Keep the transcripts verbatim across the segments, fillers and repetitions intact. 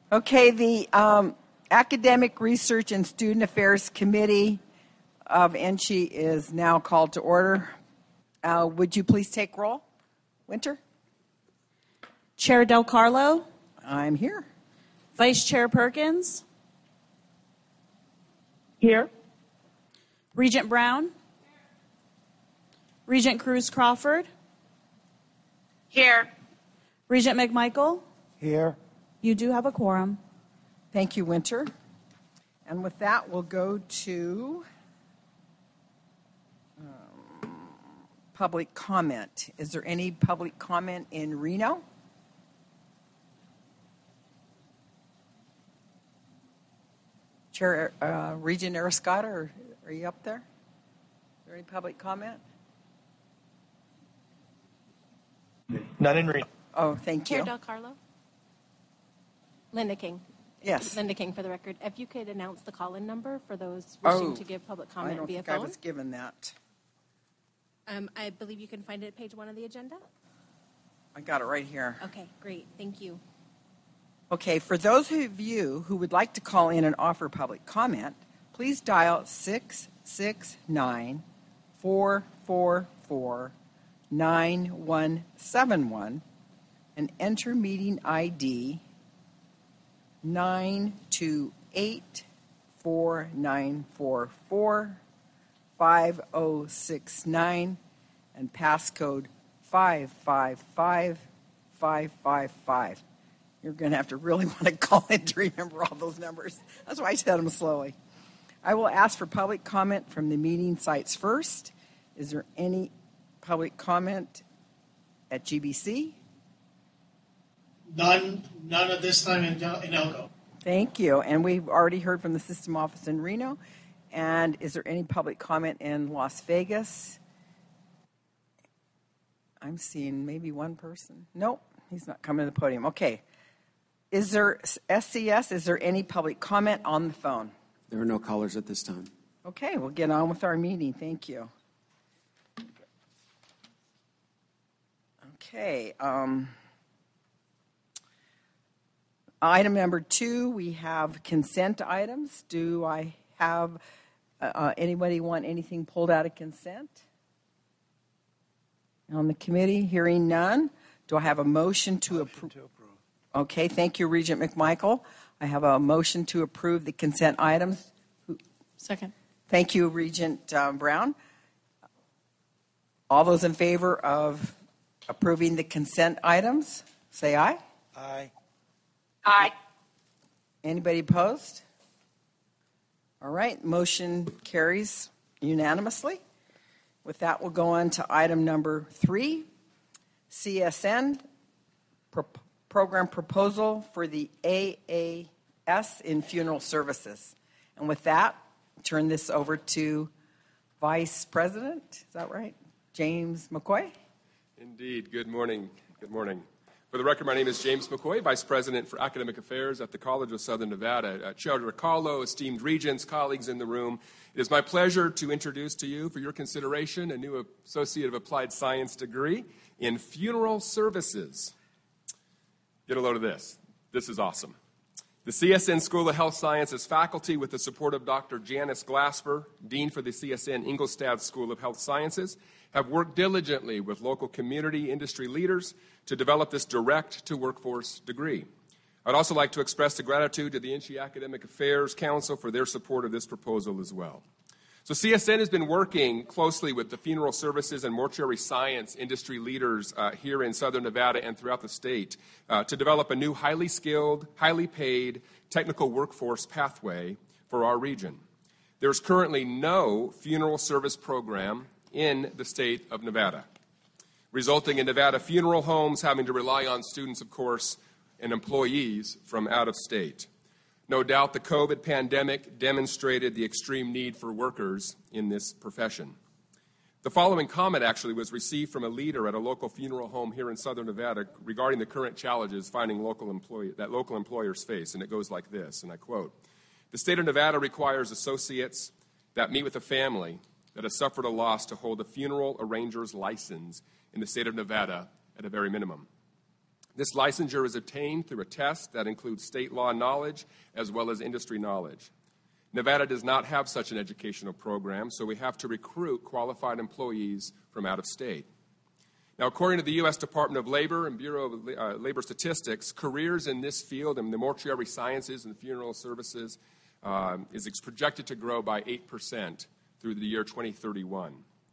Okay, the um, Academic Research and Student Affairs Committee of N C H E is now called to order. Uh, would you please take roll? Winter? Chair Del Carlo? I'm here. Vice Chair Perkins? Here. Regent Brown? Regent Cruz Crawford? Here. Regent McMichael? Here. You do have a quorum. Thank you, Winter. And with that, we'll go to um, public comment. Is there any public comment in Reno? Chair uh, Regent Arascata, are, are you up there? Is there any public comment? None in Reno. Oh, thank you. Chair Del Carlo? Linda King. Yes. Linda King, for the record. If you could announce the call-in number for those wishing Oh, to give public I comment don't via think phone. I was given that. Um, I believe you can find it at page one of the agenda. I got it right here. Okay, great. Thank you. Okay, for those of you who would like to call in and offer public comment, please dial six six nine, four four four, nine one seven one and enter meeting I D nine two eight, four nine four four, five oh six nine and passcode five five five, five five five. You're going to have to really want to call in to remember all those numbers. That's why I said them slowly. I will ask for public comment from the meeting sites first. Is there any public comment at G B C? None, none at this time in, in Elko. Thank you. And we've already heard from the system office in Reno. And is there any public comment in Las Vegas? I'm seeing maybe one person. Nope, he's not coming to the podium. Okay. Is there, S C S, is there any public comment on the phone? There are no callers at this time. Okay, we'll get on with our meeting. Thank you. Okay. Um, item number two, we have consent items. Do I have uh, anybody want anything pulled out of consent? On the committee, hearing none. Do I have a motion to approve? Okay, thank you, Regent McMichael. I have a motion to approve the consent items. Second. Thank you, Regent um, Brown. All those in favor of approving the consent items, say aye. Aye. Aye. Anybody opposed? All right, motion carries unanimously. With that, we'll go on to item number three, C S N, pro- program proposal for the A A S in funeral services. And with that, turn this over to Vice President, is that right? James McCoy? Indeed. Good morning. Good morning. For the record, my name is James McCoy, Vice President for Academic Affairs at the College of Southern Nevada. Uh, Chair DiCarlo, esteemed regents, colleagues in the room, it is my pleasure to introduce to you, for your consideration, a new Associate of Applied Science degree in funeral services. Get a load of this. This is awesome. The C S N School of Health Sciences faculty, with the support of Doctor Janice Glasper, Dean for the C S N Ingolstadt School of Health Sciences, have worked diligently with local community industry leaders to develop this direct-to-workforce degree. I'd also like to express the gratitude to the N C H E Academic Affairs Council for their support of this proposal as well. So C S N has been working closely with the funeral services and mortuary science industry leaders uh, here in Southern Nevada and throughout the state uh, to develop a new highly skilled, highly paid technical workforce pathway for our region. There's currently no funeral service program in the state of Nevada, resulting in Nevada funeral homes having to rely on students, of course, and employees from out of state. No doubt the COVID pandemic demonstrated the extreme need for workers in this profession. The following comment actually was received from a leader at a local funeral home here in Southern Nevada regarding the current challenges finding local employee, that local employers face, and it goes like this, and I quote, "The state of Nevada requires associates that meet with a family that has suffered a loss to hold a funeral arranger's license in the state of Nevada at a very minimum. This licensure is obtained through a test that includes state law knowledge as well as industry knowledge. Nevada does not have such an educational program, so we have to recruit qualified employees from out of state. Now, according to the U S Department of Labor and Bureau of uh, Labor Statistics, careers in this field, in the mortuary sciences and funeral services, um, is projected to grow by eight percent through the year twenty thirty-one.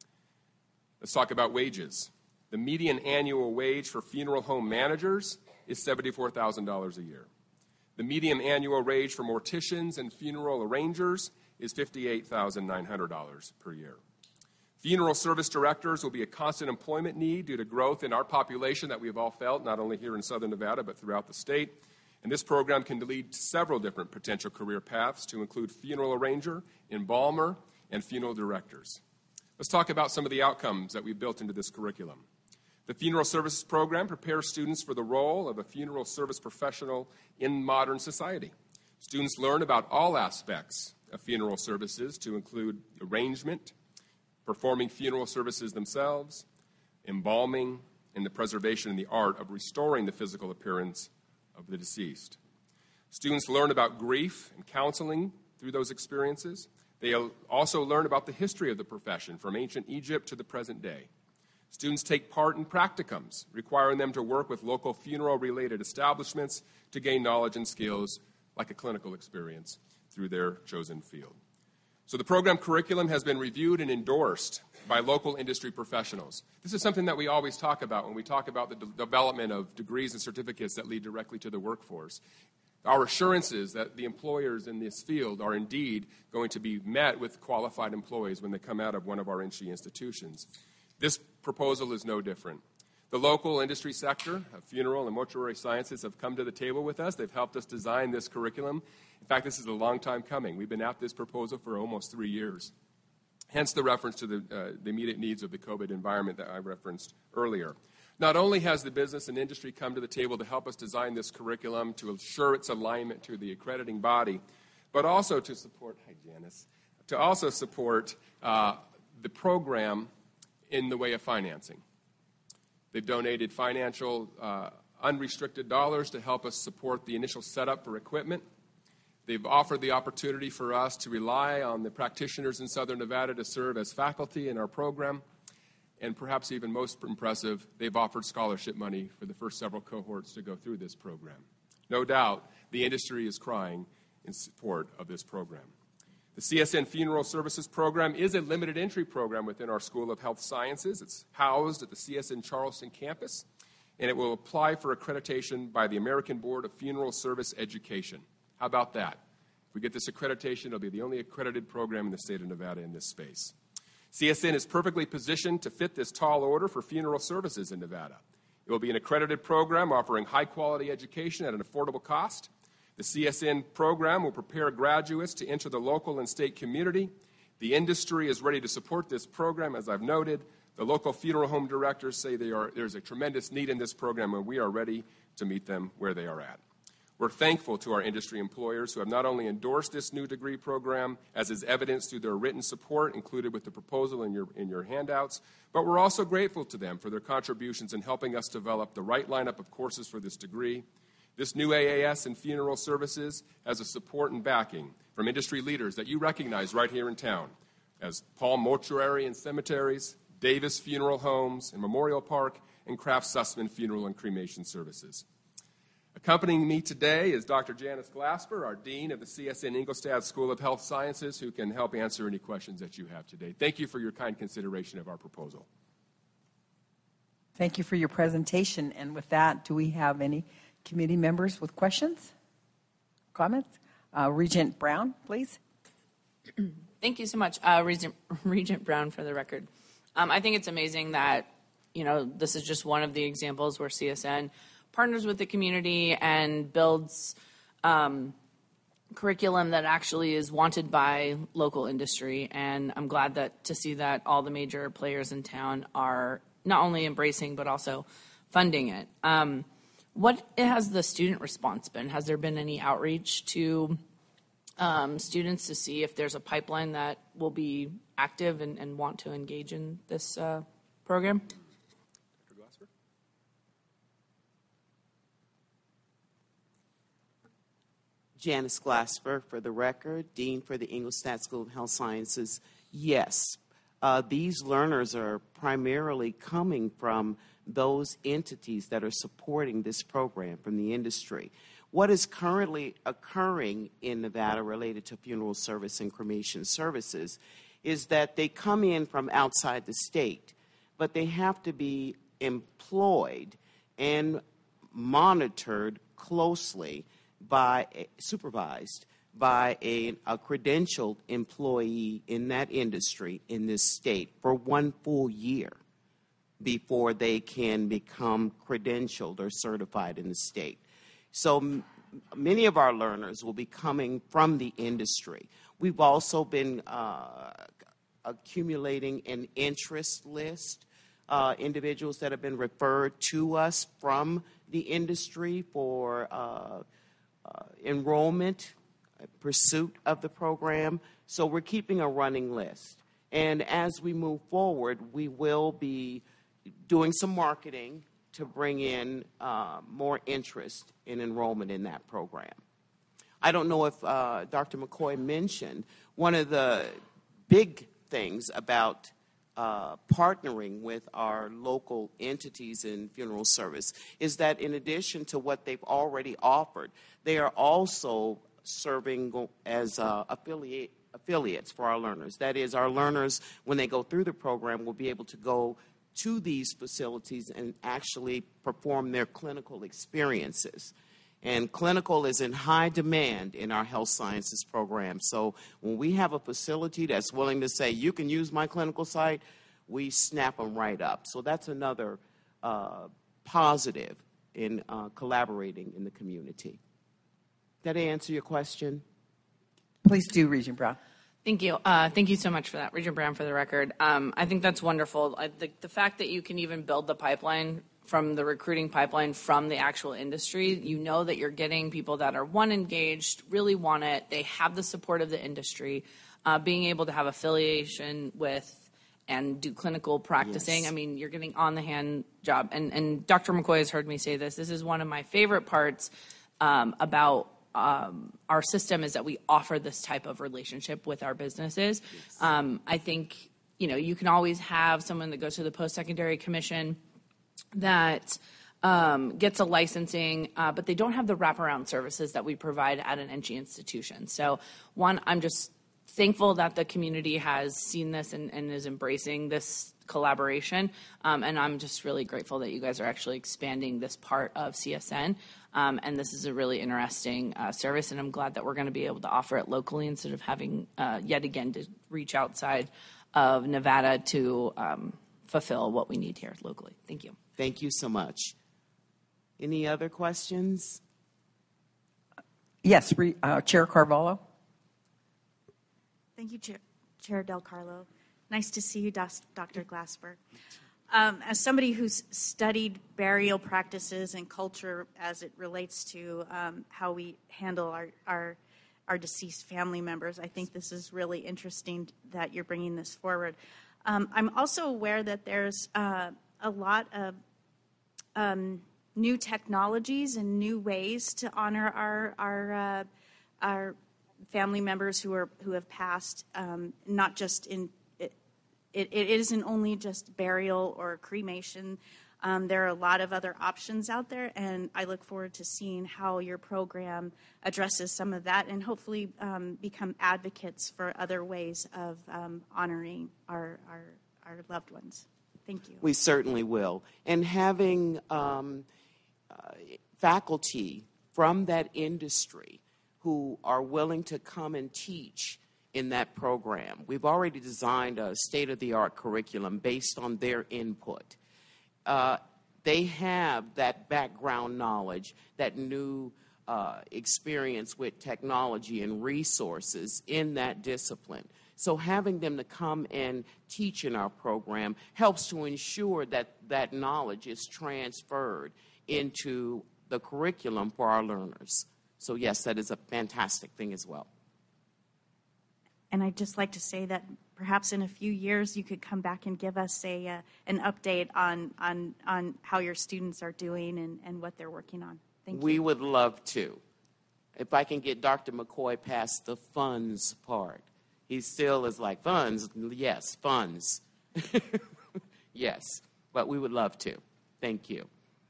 Let's talk about wages. The median annual wage for funeral home managers is seventy-four thousand dollars a year. The median annual wage for morticians and funeral arrangers is fifty-eight thousand nine hundred dollars per year. Funeral service directors will be a constant employment need due to growth in our population that we have all felt, not only here in Southern Nevada, but throughout the state. And this program can lead to several different potential career paths to include funeral arranger, embalmer, and funeral directors. Let's talk about some of the outcomes that we've built into this curriculum. The Funeral Services Program prepares students for the role of a funeral service professional in modern society. Students learn about all aspects of funeral services to include arrangement, performing funeral services themselves, embalming, and the preservation and the art of restoring the physical appearance of the deceased. Students learn about grief and counseling through those experiences. They also learn about the history of the profession from ancient Egypt to the present day. Students take part in practicums, requiring them to work with local funeral-related establishments to gain knowledge and skills like a clinical experience through their chosen field. So the program curriculum has been reviewed and endorsed by local industry professionals. This is something that we always talk about when we talk about the de- development of degrees and certificates that lead directly to the workforce. Our assurances that the employers in this field are indeed going to be met with qualified employees when they come out of one of our industry institutions. This proposal is no different. The local industry sector of funeral and mortuary sciences have come to the table with us. They've helped us design this curriculum. In fact, this is a long time coming. We've been at this proposal for almost three years. Hence the reference to the, uh, the immediate needs of the COVID environment that I referenced earlier. Not only has the business and industry come to the table to help us design this curriculum to ensure its alignment to the accrediting body, but also to support, hi Janice, to also support uh, the program in the way of financing. They've donated financial, uh, unrestricted dollars to help us support the initial setup for equipment. They've offered the opportunity for us to rely on the practitioners in Southern Nevada to serve as faculty in our program. And perhaps even most impressive, they've offered scholarship money for the first several cohorts to go through this program. No doubt, the industry is crying in support of this program. The C S N Funeral Services Program is a limited entry program within our School of Health Sciences. It's housed at the C S N Charleston campus, and it will apply for accreditation by the American Board of Funeral Service Education. How about that? If we get this accreditation, it'll be the only accredited program in the state of Nevada in this space. C S N is perfectly positioned to fit this tall order for funeral services in Nevada. It will be an accredited program offering high-quality education at an affordable cost. The C S N program will prepare graduates to enter the local and state community. The industry is ready to support this program, as I've noted. The local funeral home directors say they are, there's a tremendous need in this program, and we are ready to meet them where they are at. We're thankful to our industry employers who have not only endorsed this new degree program, as is evidenced through their written support included with the proposal in your, in your handouts, but we're also grateful to them for their contributions in helping us develop the right lineup of courses for this degree. This new A A S in funeral services has a support and backing from industry leaders that you recognize right here in town, as Palm Mortuary and Cemeteries, Davis Funeral Homes and Memorial Park, and Kraft Sussman Funeral and Cremation Services. Accompanying me today is Doctor Janice Glasper, our Dean of the C S N Ingolstadt School of Health Sciences, who can help answer any questions that you have today. Thank you for your kind consideration of our proposal. Thank you for your presentation. And with that, do we have any committee members with questions, comments? Uh, Regent Brown, please. Thank you so much, uh, Regent, Regent Brown, for the record. Um, I think it's amazing that, you know, this is just one of the examples where C S N partners with the community and builds um, curriculum that actually is wanted by local industry. And I'm glad that to see that all the major players in town are not only embracing but also funding it. Um, what has the student response been? Has there been any outreach to um, students to see if there's a pipeline that will be active and, and want to engage in this uh, program? Janice Glasper, for the record, Dean for the Ingolstadt School of Health Sciences. Yes, uh, these learners are primarily coming from those entities that are supporting this program from the industry. What is currently occurring in Nevada related to funeral service and cremation services is that they come in from outside the state, but they have to be employed and monitored closely by, supervised by a, a credentialed employee in that industry in this state for one full year before they can become credentialed or certified in the state. So m- many of our learners will be coming from the industry. We've also been uh, accumulating an interest list, uh, individuals that have been referred to us from the industry for uh, uh, enrollment, pursuit of the program. So we're keeping a running list. And as we move forward, we will be doing some marketing to bring in uh, more interest in enrollment in that program. I don't know if uh, Doctor McCoy mentioned one of the big things about uh, partnering with our local entities in funeral service is that in addition to what they've already offered, they are also serving as uh, affiliate, affiliates for our learners. That is, our learners, when they go through the program, will be able to go to these facilities and actually perform their clinical experiences. And clinical is in high demand in our health sciences program. So when we have a facility that's willing to say, you can use my clinical site, we snap them right up. So that's another uh, positive in uh, collaborating in the community. Did I answer your question? Please do, Regent Brown. Thank you. Uh, thank you so much for that, Regent Brown, for the record. Um, I think that's wonderful. I, the, the fact that you can even build the pipeline from the recruiting pipeline from the actual industry, you know that you're getting people that are, one, engaged, really want it, they have the support of the industry, uh, being able to have affiliation with and do clinical practicing. Yes. I mean, you're getting on-the-hand job. And, and Doctor McCoy has heard me say this. This is one of my favorite parts um, about Um, our system is that we offer this type of relationship with our businesses. Yes. Um, I think, you know, you can always have someone that goes to the post-secondary commission that um, gets a licensing, uh, but they don't have the wraparound services that we provide at an N G institution. So, one, I'm just thankful that the community has seen this and, and is embracing this collaboration, um, and I'm just really grateful that you guys are actually expanding this part of C S N. Um, and this is a really interesting uh, service, and I'm glad that we're going to be able to offer it locally instead of having, uh, yet again, to reach outside of Nevada to um, fulfill what we need here locally. Thank you. Thank you so much. Any other questions? Yes, Re, uh, Chair Carvalho. Thank you, Chair, Chair Del Carlo. Nice to see you, Doctor Glasper. Um, as somebody who's studied burial practices and culture as it relates to um, how we handle our, our our deceased family members, I think this is really interesting that you're bringing this forward. Um, I'm also aware that there's uh, a lot of um, new technologies and new ways to honor our our uh, our family members who are who have passed, um, not just in. It, it isn't only just burial or cremation. Um, there are a lot of other options out there, and I look forward to seeing how your program addresses some of that and hopefully um, become advocates for other ways of um, honoring our, our, our loved ones. Thank you. We certainly will. And having um, uh, faculty from that industry who are willing to come and teach in that program. We've already designed a state-of-the-art curriculum based on their input. Uh, they have that background knowledge, that new uh, experience with technology and resources in that discipline. So having them to come and teach in our program helps to ensure that that knowledge is transferred into the curriculum for our learners. So yes, that is a fantastic thing as well. And I'd just like to say that perhaps in a few years you could come back and give us a uh, an update on, on on how your students are doing and, and what they're working on. Thank you. We would love to. If I can get Doctor McCoy past the funds part. He still is like, funds? Yes, funds. Yes, but we would love to. Thank you.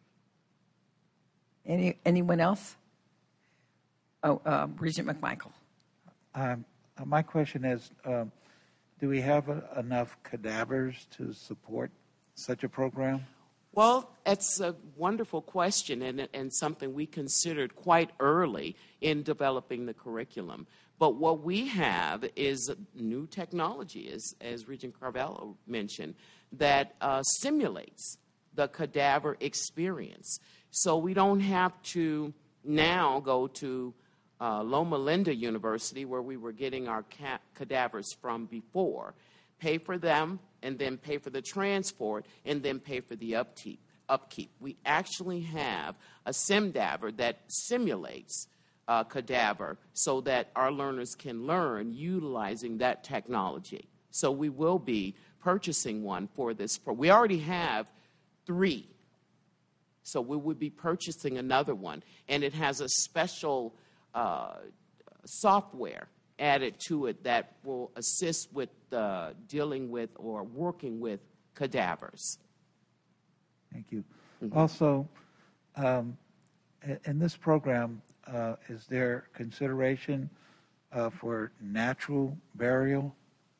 Any anyone else? Oh, uh, Regent McMichael. Um, uh, my question is, um, do we have uh, enough cadavers to support such a program? Well, it's a wonderful question and, and something we considered quite early in developing the curriculum. But what we have is new technology, as, as Regent Carvalho mentioned, that uh, simulates the cadaver experience. So we don't have to now go to uh, Loma Linda University, where we were getting our ca- cadavers from before, pay for them, and then pay for the transport, and then pay for the upkeep. upkeep. We actually have a SimDaver that simulates a cadaver so that our learners can learn utilizing that technology. So we will be purchasing one for this. Pro- we already have three. So we would be purchasing another one, and it has a special uh, software added to it that will assist with uh, dealing with or working with cadavers. Thank you. Mm-hmm. Also, um, in this program, uh, is there consideration uh, for natural burial?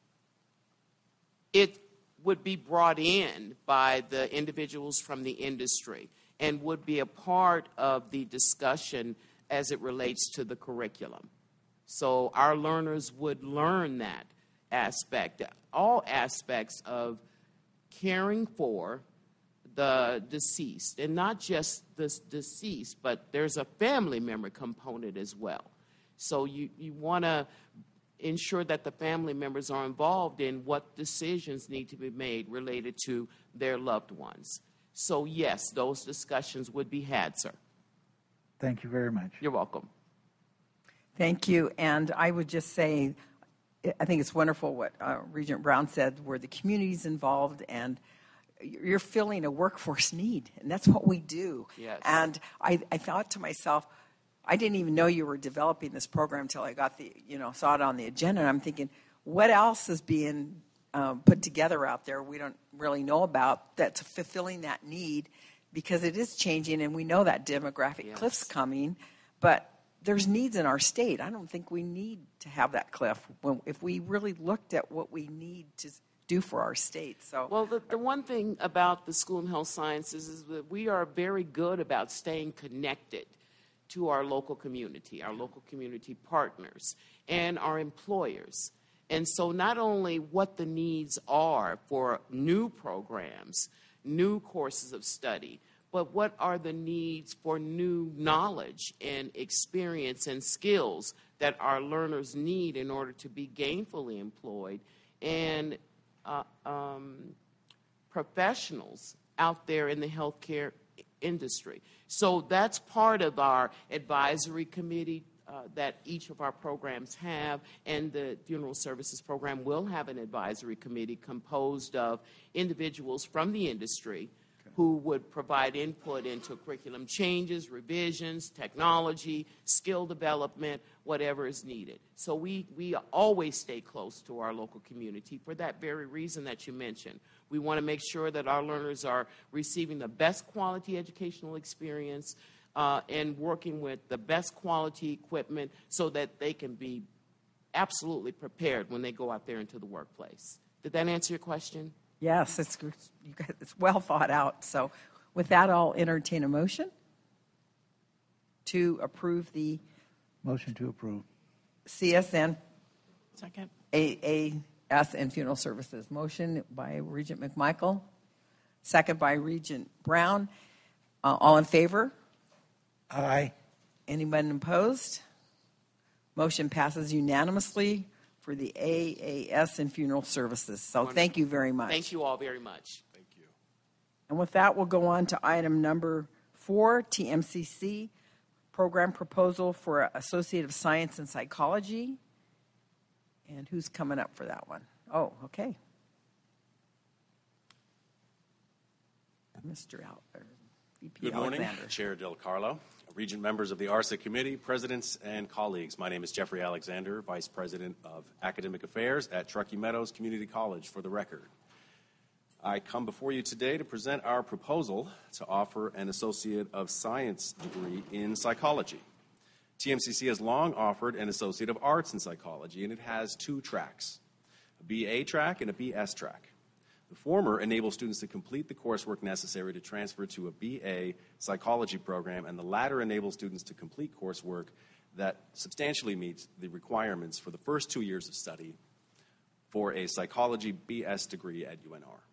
It would be brought in by the individuals from the industry and would be a part of the discussion as it relates to the curriculum. So our learners would learn that aspect, all aspects of caring for the deceased, and not just the deceased, but there's a family member component as well. So you, you want to ensure that the family members are involved in what decisions need to be made related to their loved ones. So yes, those discussions would be had, sir. Thank you very much. You're welcome. Thank you. And I would just say, I think it's wonderful what uh, Regent Brown said, where the community's involved and you're filling a workforce need, and that's what we do. Yes. And I, I thought to myself, I didn't even know you were developing this program until I got the, you know, saw it on the agenda. And I'm thinking, what else is being um, put together out there we don't really know about that's fulfilling that need, because it is changing, and we know that demographic Yes. cliff's coming, but there's needs in our state. I don't think we need to have that cliff when, if we really looked at what we need to do for our state. So, well, the, the one thing about the School of Health Sciences is that we are very good about staying connected to our local community, our local community partners, and our employers. And so not only what the needs are for new programs, new courses of study, but what are the needs for new knowledge and experience and skills that our learners need in order to be gainfully employed and uh, um, professionals out there in the healthcare industry. So that's part of our advisory committee uh, that each of our programs have, and the funeral services program will have an advisory committee composed of individuals from the industry who would provide input into curriculum changes, revisions, technology, skill development, whatever is needed. So we, we always stay close to our local community for that very reason that you mentioned. We want to make sure that our learners are receiving the best quality educational experience uh, and working with the best quality equipment so that they can be absolutely prepared when they go out there into the workplace. Did that answer your question? yes, it's, you guys, it's well thought out. So with that, I'll entertain a motion to approve the Motion to approve. C S N Second. A A S and Funeral Services. Motion by Regent McMichael, second by Regent Brown. Uh, all in favor? Aye. Anyone opposed? Motion passes unanimously for the A A S and Funeral Services. So Wonderful. Thank you very much. Thank you all very much. Thank you. And with that, we'll go on to item number four, T M C C, Program Proposal for Associate of Science and Psychology. And who's coming up for that one? Oh, okay. Mister Out. V P Good morning, Alexander. Chair Del Carlo, Regent members of the A R S A Committee, presidents, and colleagues. My name is Jeffrey Alexander, Vice President of Academic Affairs at Truckee Meadows Community College, for the record. I come before you today to present our proposal to offer an Associate of Science degree in psychology. T M C C has long offered an Associate of Arts in psychology, and it has two tracks, a B A track and a B S track. The former enables students to complete the coursework necessary to transfer to a B A psychology program, and the latter enables students to complete coursework that substantially meets the requirements for the first two years of study for a psychology B S degree at U N R.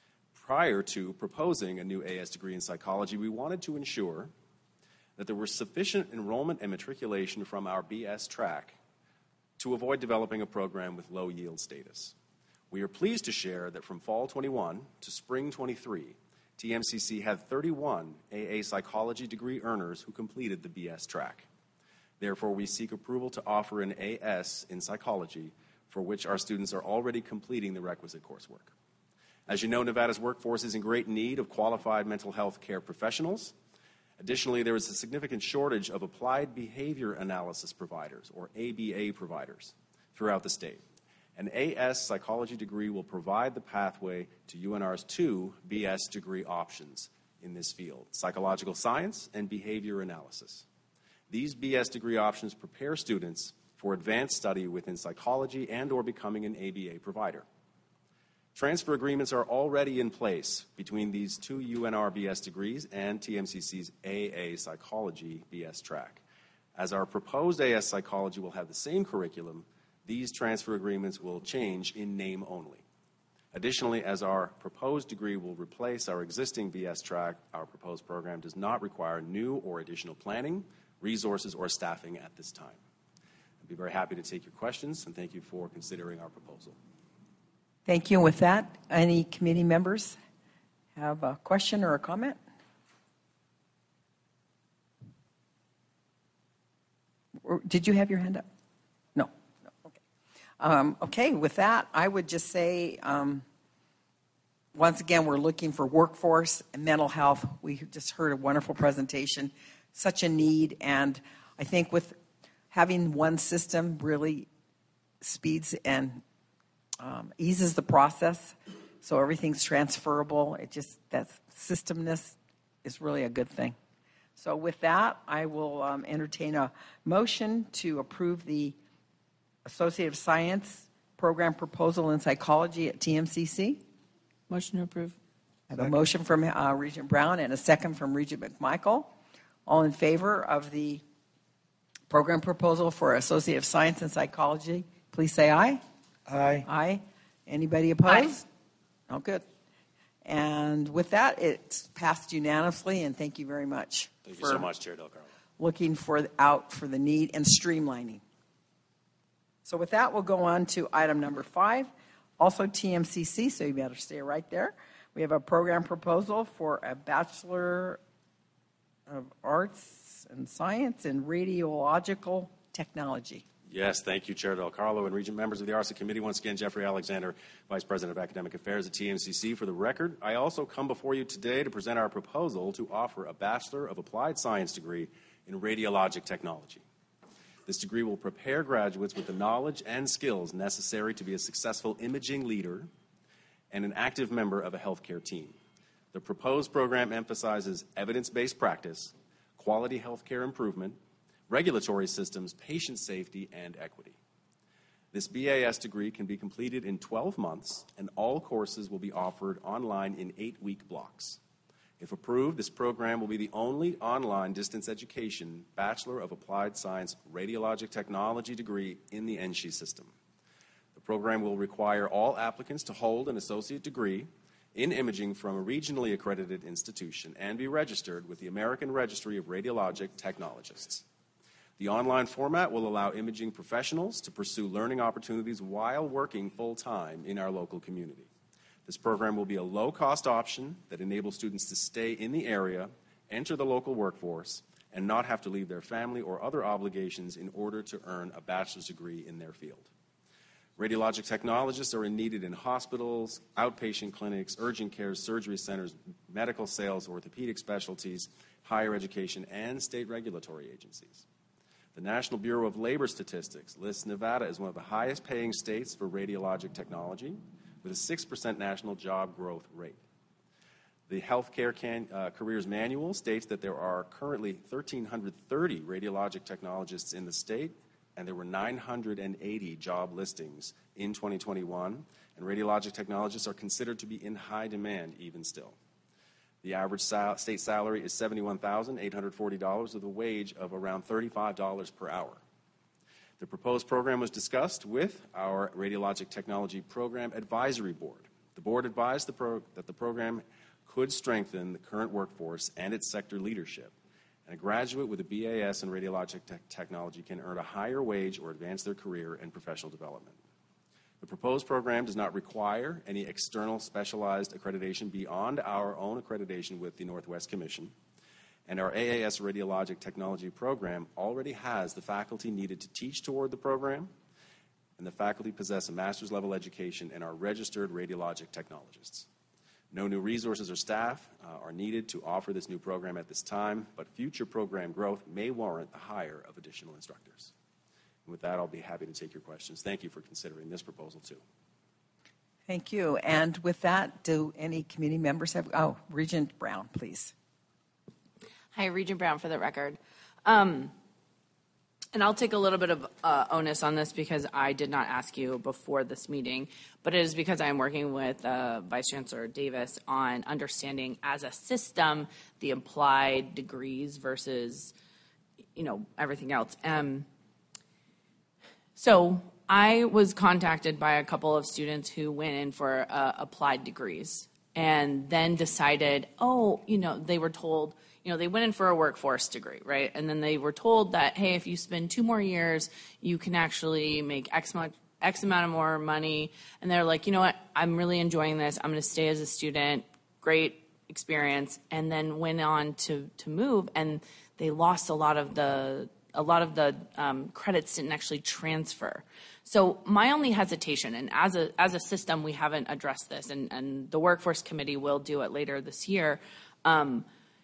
Prior to proposing a new A S degree in psychology, we wanted to ensure that there was sufficient enrollment and matriculation from our B S track to avoid developing a program with low yield status. We are pleased to share that from fall twenty-one to spring twenty-three, T M C C had thirty-one A A psychology degree earners who completed the B S track. Therefore, we seek approval to offer an A S in psychology, for which our students are already completing the requisite coursework. As you know, Nevada's workforce is in great need of qualified mental health care professionals. Additionally, there is a significant shortage of applied behavior analysis providers, or A B A providers, throughout the state. An A S psychology degree will provide the pathway to U N R's two B S degree options in this field, psychological science and behavior analysis. These B S degree options prepare students for advanced study within psychology and or becoming an A B A provider. Transfer agreements are already in place between these two U N R B S degrees and T M C C's A A psychology B S track. As our proposed A S psychology will have the same curriculum, these transfer agreements will change in name only. Additionally, as our proposed degree will replace our existing B S track, our proposed program does not require new or additional planning, resources, or staffing at this time. I'd be very happy to take your questions, and thank you for considering our proposal. Thank you. With that, any committee members have a question or a comment? Or did you have your hand up? No. No. Okay. Um, okay. With that, I would just say, um, once again, we're looking for workforce and mental health. We just heard a wonderful presentation, such a need, and I think with having one system really speeds and Um, eases the process, so everything's transferable. It just, that systemness is really a good thing. So with that, I will um, entertain a motion to approve the Associate of Science program proposal in psychology at T M C C. Motion to approve. I have a motion from uh, Regent Brown and a second from Regent McMichael. All in favor of the program proposal for Associate of Science in psychology, please say aye. Aye. Aye. Anybody opposed? Aye. Oh, good. And with that, it's passed unanimously, and thank you very much. Thank you so much, Chair Del Carlo. Looking for out for the need and streamlining. So with that, we'll go on to item number five, also T M C C, so you better stay right there. We have a program proposal for a Bachelor of Arts and Science in Radiological Technology. Yes, thank you, Chair Del Carlo and Regent members of the A R S A Committee. Once again, Jeffrey Alexander, Vice President of Academic Affairs at T M C C. For the record, I also come before you today to present our proposal to offer a Bachelor of Applied Science degree in Radiologic Technology. This degree will prepare graduates with the knowledge and skills necessary to be a successful imaging leader and an active member of a healthcare team. The proposed program emphasizes evidence-based practice, quality healthcare improvement, regulatory systems, patient safety, and equity. This B A S degree can be completed in twelve months, and all courses will be offered online in eight-week blocks. If approved, this program will be the only online distance education Bachelor of Applied Science Radiologic Technology degree in the N S H E system. The program will require all applicants to hold an associate degree in imaging from a regionally accredited institution and be registered with the American Registry of Radiologic Technologists. The online format will allow imaging professionals to pursue learning opportunities while working full-time in our local community. This program will be a low-cost option that enables students to stay in the area, enter the local workforce, and not have to leave their family or other obligations in order to earn a bachelor's degree in their field. Radiologic technologists are needed in hospitals, outpatient clinics, urgent care, surgery centers, medical sales, orthopedic specialties, higher education, and state regulatory agencies. The National Bureau of Labor Statistics lists Nevada as one of the highest paying states for radiologic technology, with a six percent national job growth rate. The Healthcare Can, uh, Careers Manual states that there are currently one thousand three hundred thirty radiologic technologists in the state, and there were nine hundred eighty job listings in twenty twenty-one, and radiologic technologists are considered to be in high demand even still. The average sal- state salary is seventy-one thousand eight hundred forty dollars with a wage of around thirty-five dollars per hour. The proposed program was discussed with our Radiologic Technology Program Advisory Board. The board advised the pro- that the program could strengthen the current workforce and its sector leadership, and a graduate with a B A S in radiologic te- technology can earn a higher wage or advance their career and professional development. The proposed program does not require any external specialized accreditation beyond our own accreditation with the Northwest Commission, and our A A S Radiologic Technology Program already has the faculty needed to teach toward the program, and the faculty possess a master's level education and are registered radiologic technologists. No new resources or staff uh, are needed to offer this new program at this time, but future program growth may warrant the hire of additional instructors. And with that, I'll be happy to take your questions. Thank you for considering this proposal, too. Thank you. And with that, do any committee members have, oh, Regent Brown, please. Hi, Regent Brown for the record. Um, and I'll take a little bit of uh, onus on this because I did not ask you before this meeting, but it is because I'm working with uh, Vice Chancellor Davis on understanding as a system the applied degrees versus, you know, everything else. Um, so I was contacted by a couple of students who went in for uh, applied degrees and then decided, oh, you know, they were told, you know, they went in for a workforce degree, right? And then they were told that, hey, if you spend two more years, you can actually make X amount, X amount of more money. And they're like, you know what, I'm really enjoying this. I'm going to stay as a student. Great experience. And then went on to, to move, and they lost a lot of the, a lot of the um, credits didn't actually transfer. So my only hesitation, and as a, as a system, we haven't addressed this, and, and the Workforce Committee will do it later this year. Um,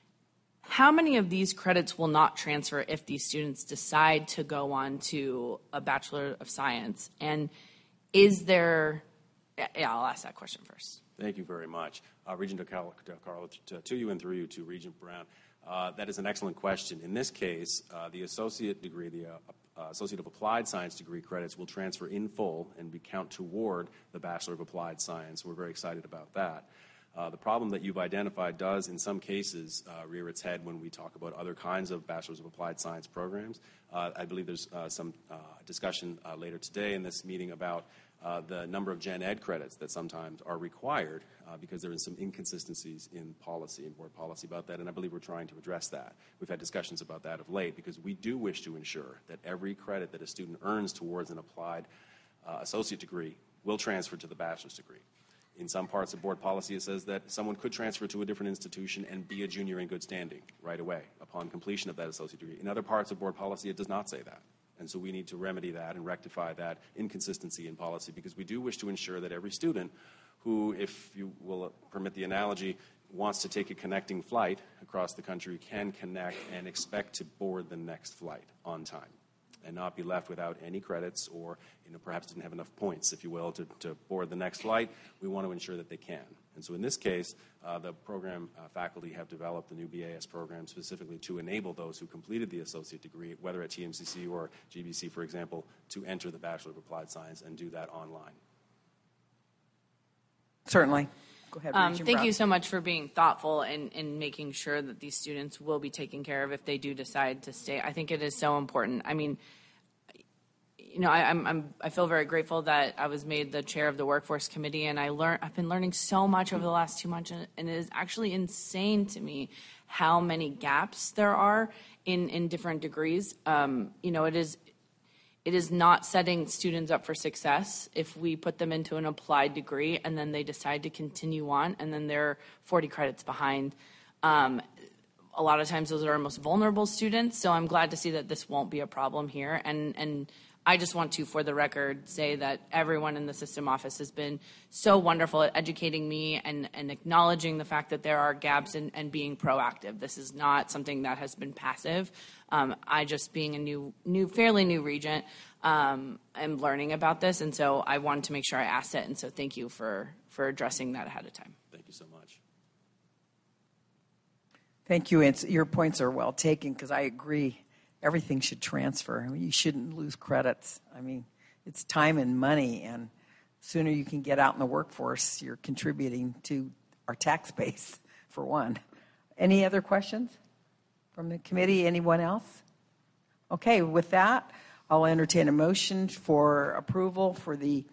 How many of these credits will not transfer if these students decide to go on to a Bachelor of Science? And is there, yeah, I'll ask that question first. Thank you very much. Uh, Regent DeCarlo, to, to you and through you to Regent Brown. Uh, that is an excellent question. In this case, uh, the associate degree, the uh, uh, Associate of Applied Science degree credits will transfer in full and be count toward the Bachelor of Applied Science. We're very excited about that. Uh, the problem that you've identified does, in some cases, uh, rear its head when we talk about other kinds of Bachelors of Applied Science programs. Uh, I believe there's uh, some uh, discussion uh, later today in this meeting about uh, the number of gen ed credits that sometimes are required uh, because there is some inconsistencies in policy and board policy about that, and I believe we're trying to address that. We've had discussions about that of late because we do wish to ensure that every credit that a student earns towards an applied uh, associate degree will transfer to the bachelor's degree. In some parts of board policy, it says that someone could transfer to a different institution and be a junior in good standing right away upon completion of that associate degree. In other parts of board policy, it does not say that. And so we need to remedy that and rectify that inconsistency in policy because we do wish to ensure that every student who, if you will permit the analogy, wants to take a connecting flight across the country can connect and expect to board the next flight on time and not be left without any credits or, you know, perhaps didn't have enough points, if you will, to, to board the next flight. We want to ensure that they can. And so in this case, uh, the program uh, faculty have developed the new B A S program specifically to enable those who completed the associate degree, whether at T M C C or G B C, for example, to enter the Bachelor of Applied Science and do that online. Certainly. Go ahead, Um, Regent thank Brown. you so much for being thoughtful and, and making sure that these students will be taken care of if they do decide to stay. I think it is so important. I mean, you know, I, I'm, I'm I feel very grateful that I was made the chair of the Workforce Committee, and I learned I've been learning so much over the last two months, and, and it is actually insane to me how many gaps there are in in different degrees. Um, you know, it is. It is not setting students up for success if we put them into an applied degree and then they decide to continue on and then they're forty credits behind. Um, a lot of times those are our most vulnerable students, so I'm glad to see that this won't be a problem here. And, and I just want to, for the record, say that everyone in the system office has been so wonderful at educating me and, and acknowledging the fact that there are gaps and, and being proactive. This is not something that has been passive. Um, I just, being a new, new, fairly new regent, um, am learning about this, and so I wanted to make sure I asked it, and so thank you for, for addressing that ahead of time. Thank you so much. Thank you. It's, your points are well taken because I agree. Everything should transfer. I mean, you shouldn't lose credits. I mean, it's time and money, and the sooner you can get out in the workforce, you're contributing to our tax base, for one. Any other questions from the committee? Anyone else? Okay, with that, I'll entertain a motion for approval for the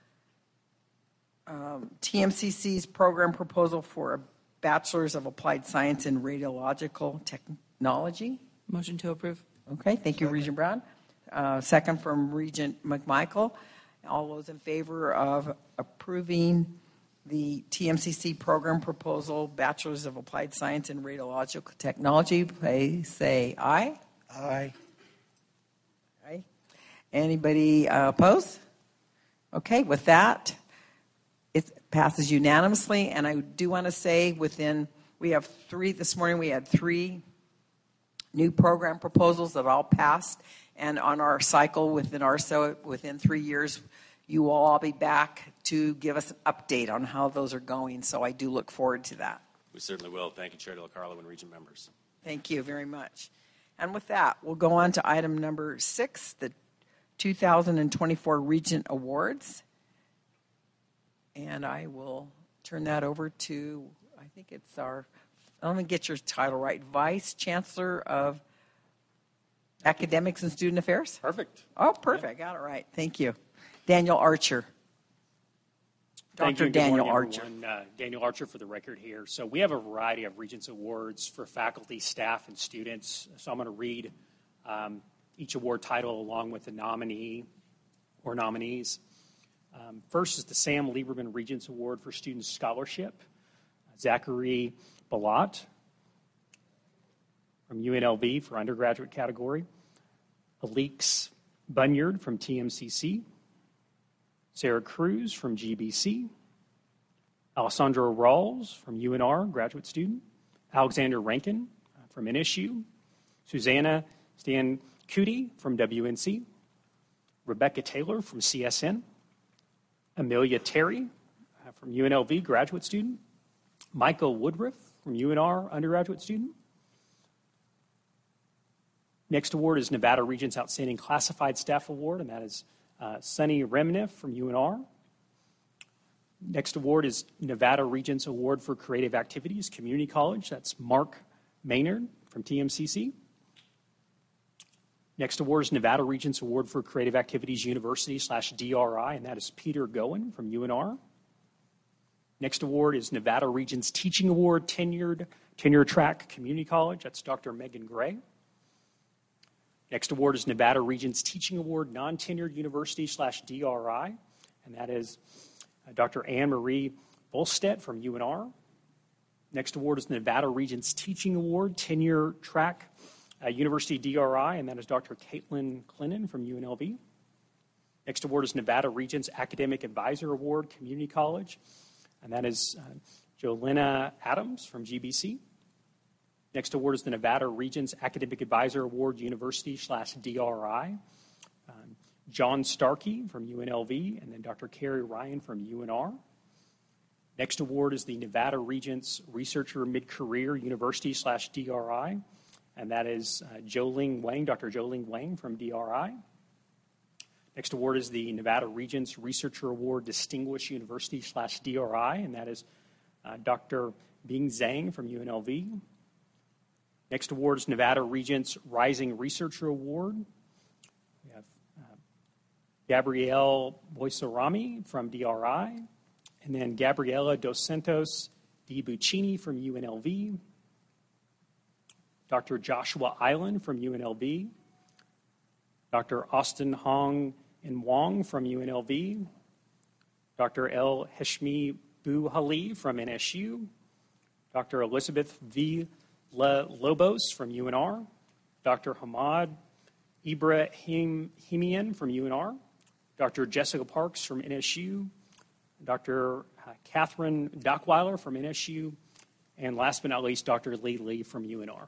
um, T M C C's program proposal for a Bachelor's of Applied Science in Radiological Technology. Motion to approve. Okay, thank you, Regent Brown. Uh, second from Regent McMichael. All those in favor of approving the T M C C program proposal, Bachelor's of Applied Science in Radiological Technology, please say aye. Aye. Aye. Anybody uh, oppose? Okay, with that, it passes unanimously. And I do want to say within, we have three, this morning we had three new program proposals that all passed, and on our cycle within R S O, within three years, you will all be back to give us an update on how those are going. So I do look forward to that. We certainly will. Thank you, Chair DelCarlo and Regent members. Thank you very much. And with that, we'll go on to item number six, the two thousand twenty-four Regent Awards. And I will turn that over to, I think it's our, I'm going to get your title right, Vice Chancellor of Academics and Student Affairs? Perfect. Oh, perfect. Yeah. Got it right. Thank you. Daniel Archer. Thank Doctor you. Good Daniel morning, Archer. everyone. Uh, Daniel Archer for the record here. So we have a variety of Regents Awards for faculty, staff, and students. So I'm going to read um, each award title along with the nominee or nominees. Um, first is the Sam Lieberman Regents Award for Student Scholarship. Zachary Balot from U N L V for undergraduate category. Alix Bunyard from T M C C. Sarah Cruz from G B C. Alessandro Rawls from U N R, graduate student. Alexander Rankin from N S U. Susanna Stan-Cudi from W N C. Rebecca Taylor from C S N. Amelia Terry uh, from U N L V, graduate student. Michael Woodruff from U N R, undergraduate student. Next award is Nevada Regents Outstanding Classified Staff Award, and that is uh, Sunny Remniff from U N R. Next award is Nevada Regents Award for Creative Activities, Community College. That's Mark Maynard from T M C C. Next award is Nevada Regents Award for Creative Activities, University slash D R I, and that is Peter Goen from U N R. Next award is Nevada Regents Teaching Award, Tenured Tenure Track Community College. That's Doctor Megan Gray. Next award is Nevada Regents Teaching Award, Non-Tenured University slash D R I, and that is uh, Doctor Anne Marie Volstedt from U N R. Next award is Nevada Regents Teaching Award, Tenure Track uh, University D R I, and that is Doctor Caitlin Clinton from U N L V. Next award is Nevada Regents Academic Advisor Award, Community College, and that is uh, Jolena Adams from G B C. Next award is the Nevada Regents Academic Advisor Award, University slash D R I. Um, John Starkey from U N L V, and then Doctor Carrie Ryan from U N R. Next award is the Nevada Regents Researcher Mid-Career University slash D R I, and that is uh, Joling Wang, Doctor Joling Wang from D R I. Next award is the Nevada Regents Researcher Award Distinguished University slash D R I, and that is uh, Doctor Bing Zhang from U N L V. Next award is Nevada Regents Rising Researcher Award. We have uh, Gabrielle Boisarami from D R I, and then Gabriela Dos Santos Di Buccini from U N L V. Doctor Joshua Island from U N L V. Doctor Austin Hong and Wong from U N L V. Doctor L. Heshmi Buhali from N S U. Doctor Elizabeth V. Le Lobos from U N R. Doctor Hamad Ibrahimian from U N R, Doctor Jessica Parks from N S U, Doctor Catherine Dockweiler from N S U, and last but not least, Doctor Lee Lee from U N R.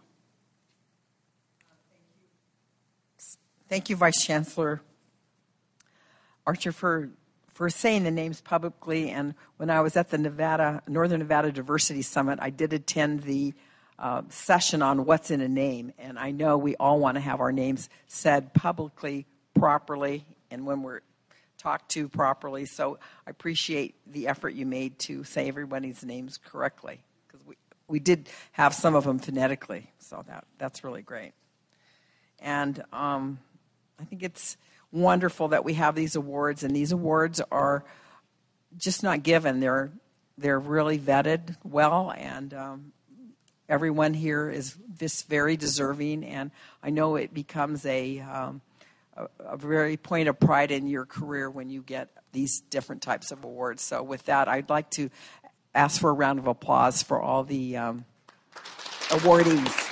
Thank you, Vice Chancellor Archer, for, for saying the names publicly. And when I was at the Nevada Northern Nevada Diversity Summit, I did attend the uh, session on what's in a name. And I know we all want to have our names said publicly, properly, and when we're talked to properly. So I appreciate the effort you made to say everybody's names correctly, because we, we did have some of them phonetically. So that that's really great. And um, I think it's wonderful that we have these awards, and these awards are just not given. They're they're really vetted well, and um, everyone here is this very deserving. And I know it becomes a, um, a a very point of pride in your career when you get these different types of awards. So with that, I'd like to ask for a round of applause for all the um, awardees.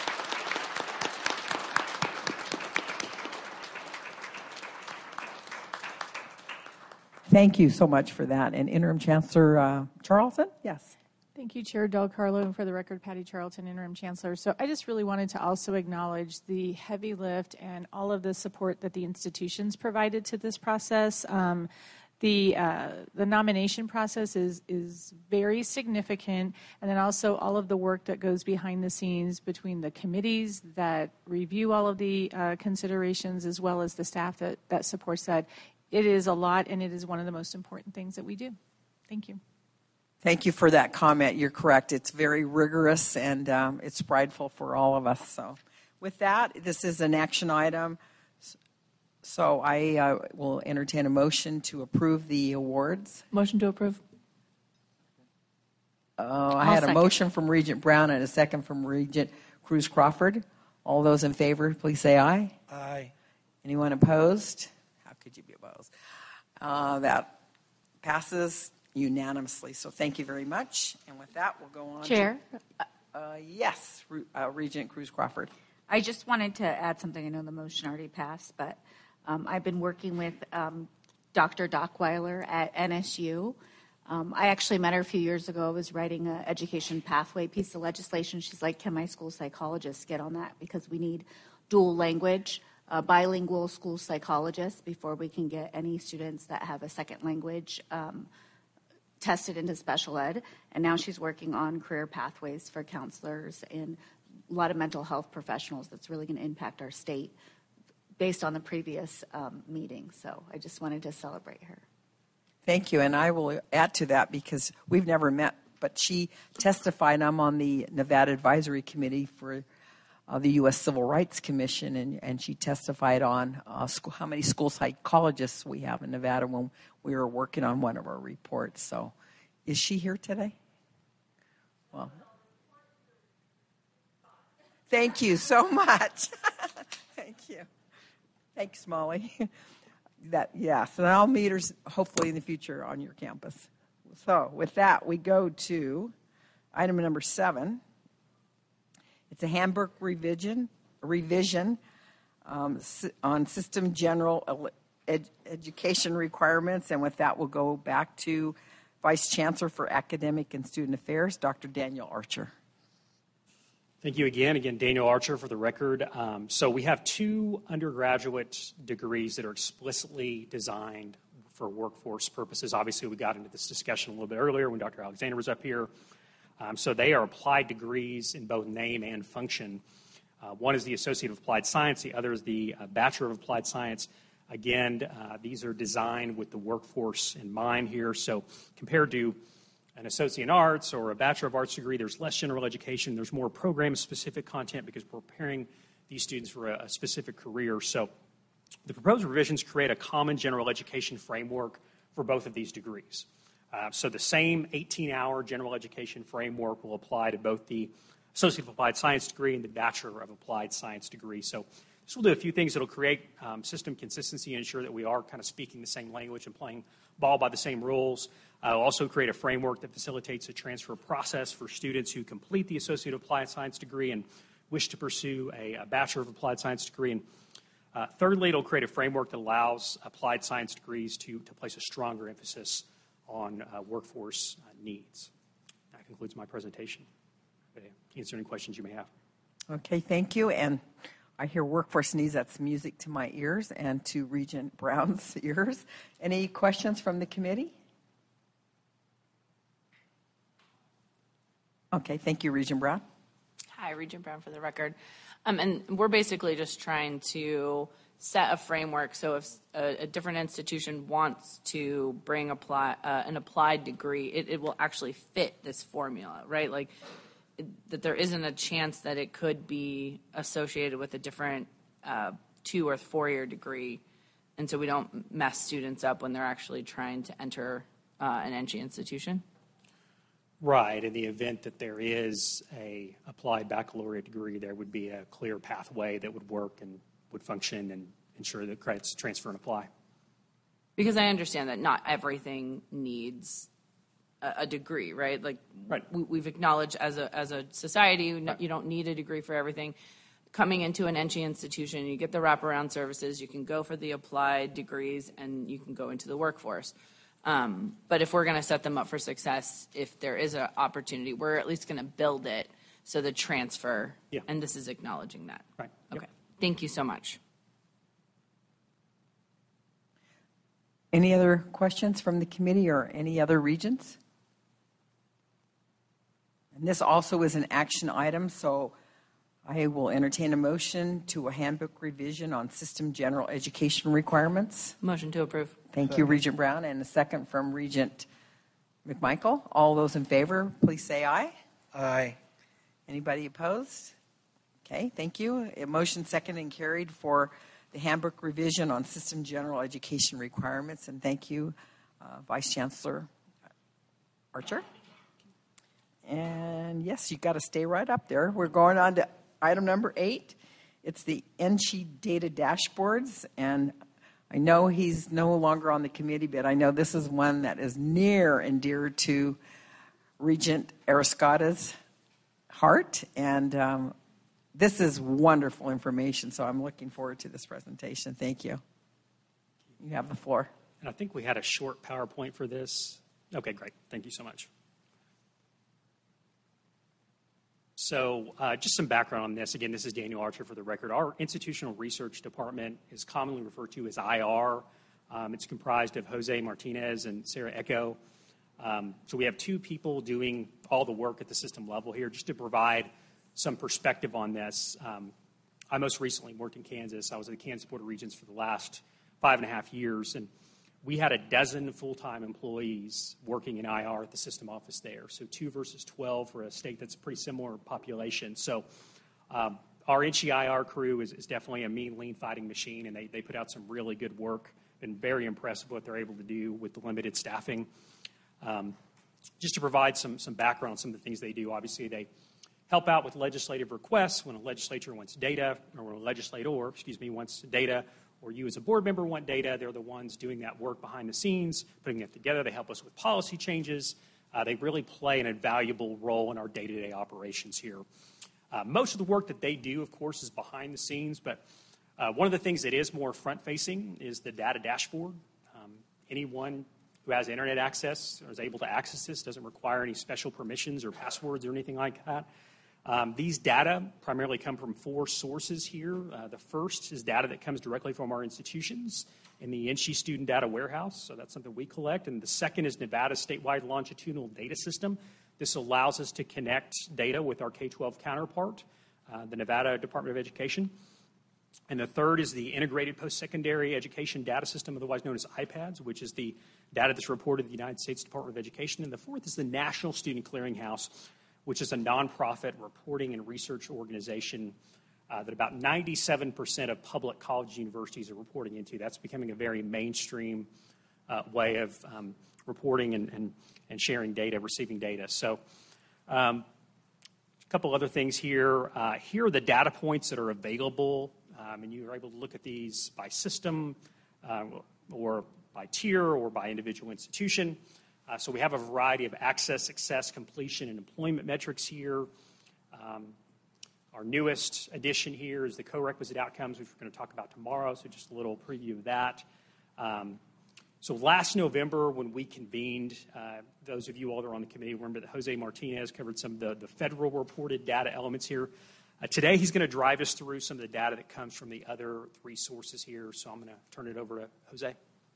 Thank you so much for that. And Interim Chancellor uh, Charlton? Yes. Thank you, Chair Del Carlo, and for the record, Patty Charlton, Interim Chancellor. So I just really wanted to also acknowledge the heavy lift and all of the support that the institutions provided to this process. Um, the uh, the nomination process is is very significant, and then also all of the work that goes behind the scenes between the committees that review all of the uh, considerations, as well as the staff that, that supports that. It is a lot, and it is one of the most important things that we do. Thank you. Thank you for that comment. You're correct. It's very rigorous, and um, it's prideful for all of us. So with that, this is an action item. So I uh, will entertain a motion to approve the awards. Motion to approve. Uh, I had a motion from Regent Brown and a second from Regent Cruz Crawford. All those in favor, please say aye. Aye. Anyone opposed? How could you be opposed? Uh, that passes unanimously. So thank you very much. And with that, we'll go on. Chair? To, uh, yes, uh, Regent Cruz Crawford. I just wanted to add something. I know the motion already passed, but um, I've been working with um, Doctor Dockweiler at N S U. Um, I actually met her a few years ago. I was writing an education pathway piece of legislation. She's like, can my school psychologists get on that? Because we need dual language, uh, bilingual school psychologists before we can get any students that have a second language um, tested into special ed. And now she's working on career pathways for counselors and a lot of mental health professionals that's really going to impact our state based on the previous um, meeting. So I just wanted to celebrate her. Thank you, and I will add to that because we've never met, but she testified. I'm on the Nevada Advisory Committee for uh, the U S Civil Rights Commission, and, and she testified on uh, school, how many school psychologists we have in Nevada when we were working on one of our reports. So is she here today? Well, thank you so much. Thank you. Thanks, Molly. That yes, and I'll meet her hopefully in the future on your campus. So with that, we go to item number seven. It's a handbook revision revision um, on system general ed- education requirements, and with that, we'll go back to Vice Chancellor for Academic and Student Affairs, Doctor Daniel Archer. Thank you again. Again, Daniel Archer for the record. Um, so we have two undergraduate degrees that are explicitly designed for workforce purposes. Obviously, we got into this discussion a little bit earlier when Doctor Alexander was up here. Um, so they are applied degrees in both name and function. Uh, one is the Associate of Applied Science. The other is the uh, Bachelor of Applied Science. Again, uh, these are designed with the workforce in mind here. So compared to an Associate in Arts or a Bachelor of Arts degree, there's less general education. There's more program-specific content because we're preparing these students for a, a specific career. So the proposed revisions create a common general education framework for both of these degrees. Uh, so the same eighteen-hour general education framework will apply to both the Associate of Applied Science degree and the Bachelor of Applied Science degree. So this will do a few things that will create um, system consistency and ensure that we are kind of speaking the same language and playing ball by the same rules. Uh, will also create a framework that facilitates a transfer process for students who complete the Associate of Applied Science degree and wish to pursue a, a Bachelor of Applied Science degree. And Uh, thirdly, it'll create a framework that allows applied science degrees to, to place a stronger emphasis on uh, workforce uh, needs. That concludes my presentation. I'll answer any questions you may have. Okay, thank you. And I hear workforce needs. That's music to my ears and to Regent Brown's ears. Any questions from the committee? Okay, thank you, Regent Brown. Hi, Regent Brown for the record. Um, and we're basically just trying to set a framework so if a, a different institution wants to bring apply, uh, an applied degree, it, it will actually fit this formula, right? Like it, that there isn't a chance that it could be associated with a different uh, two or four-year degree, and so we don't mess students up when they're actually trying to enter uh, an N G institution. Right. In the event that there is a applied baccalaureate degree, there would be a clear pathway that would work and would function and ensure that credits transfer and apply. Because I understand that not everything needs a, a degree, right? Like right. We, we've acknowledged as a as a society, right. You don't need a degree for everything. Coming into an N G institution, you get the wraparound services, you can go for the applied degrees, and you can go into the workforce. Um, but if we're going to set them up for success, if there is an opportunity, we're at least going to build it so the transfer, yeah. and this is acknowledging that. Right. Okay. Yep. Thank you so much. Any other questions from the committee or any other regions? And this also is an action item, so I will entertain a motion to a handbook revision on system general education requirements. Motion to approve. Thank you, Regent Brown, and a second from Regent McMichael. All those in favor, please say aye. Aye. Anybody opposed? Okay, thank you. A motion second and carried for the handbook revision on system general education requirements, and thank you, uh, Vice Chancellor Archer. And yes, you've got to stay right up there. We're going on to item number eight. It's the N G data dashboards, and I know he's no longer on the committee, but I know this is one that is near and dear to Regent Arascata's heart, and um, this is wonderful information, so I'm looking forward to this presentation. Thank you. You have the floor. And I think we had a short PowerPoint for this. Okay, great. Thank you so much. So uh, just some background on this. Again, this is Daniel Archer for the record. Our institutional research department is commonly referred to as I R. Um, it's comprised of Jose Martinez and Sarah Echo. Um, so we have two people doing all the work at the system level here. Just to provide some perspective on this, um, I most recently worked in Kansas. I was at the Kansas Board of Regents for the last five and a half years, and we had a dozen full-time employees working in I R at the system office there. So two versus twelve for a state that's a pretty similar population. So um, our N G I R crew is, is definitely a mean, lean fighting machine, and they, they put out some really good work. Been very impressed with what they're able to do with the limited staffing. Um, just to provide some, some background on some of the things they do, obviously they help out with legislative requests when a legislature wants data, or when a legislator, excuse me, wants data, or you as a board member want data. They're the ones doing that work behind the scenes, putting it together. They help us with policy changes. Uh, they really play an invaluable role in our day-to-day operations here. Uh, most of the work that they do, of course, is behind the scenes, but uh, one of the things that is more front-facing is the data dashboard. Um, anyone who has internet access or is able to access this doesn't require any special permissions or passwords or anything like that. Um, these data primarily come from four sources here. Uh, the first is data that comes directly from our institutions in the N S C I Student Data Warehouse, so that's something we collect. And the second is Nevada's statewide longitudinal data system. This allows us to connect data with our K twelve counterpart, uh, the Nevada Department of Education. And the third is the Integrated Post-Secondary Education Data System, otherwise known as I PADS, which is the data that's reported to the United States Department of Education. And the fourth is the National Student Clearinghouse, which is a nonprofit reporting and research organization uh, that about ninety-seven percent of public college universities are reporting into. That's becoming a very mainstream uh, way of um, reporting and, and, and sharing data, receiving data. So um, a couple other things here. Uh, here are the data points that are available, um, and you are able to look at these by system uh, or by tier or by individual institution. Uh, so we have a variety of access, success, completion, and employment metrics here. Um, Our newest addition here is the co-requisite outcomes, which we're going to talk about tomorrow, so just a little preview of that. Um, so last November when we convened, uh, those of you all that are on the committee remember that Jose Martinez covered some of the, the federal reported data elements here. Uh, today he's going to drive us through some of the data that comes from the other three sources here, so I'm going to turn it over to Jose.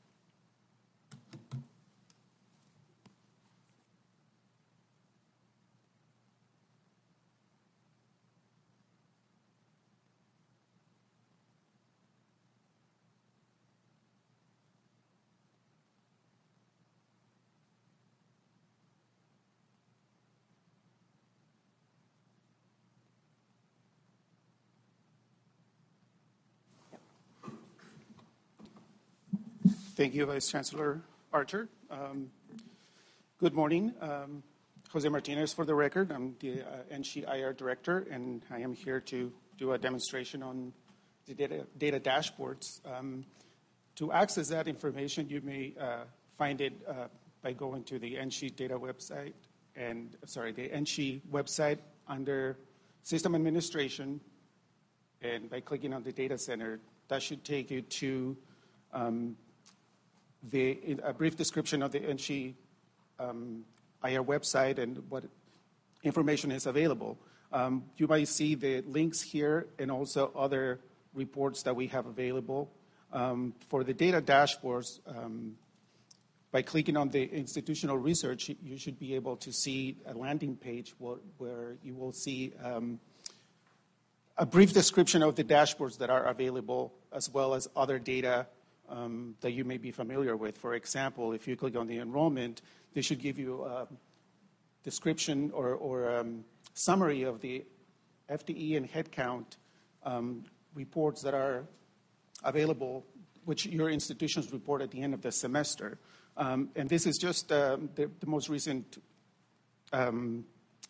Thank you, Vice Chancellor Archer. Um, good morning. Um, Jose Martinez for the record. I'm the uh, N S C I R Director, and I am here to do a demonstration on the data, data dashboards. Um, to access that information, you may uh, find it uh, by going to the N S C I data website, and sorry, the N S C I website under System Administration, and by clicking on the data center, that should take you to um, The, a brief description of the N S C I um, I R website and what information is available. Um, you might see the links here and also other reports that we have available. Um, for the data dashboards, um, by clicking on the institutional research, you should be able to see a landing page where, where you will see um, a brief description of the dashboards that are available, as well as other data Um, that you may be familiar with. For example, if you click on the enrollment, they should give you a description or, or um, summary of the F T E and headcount um, reports that are available, which your institutions report at the end of the semester. Um, and this is just um, the, the most recent um,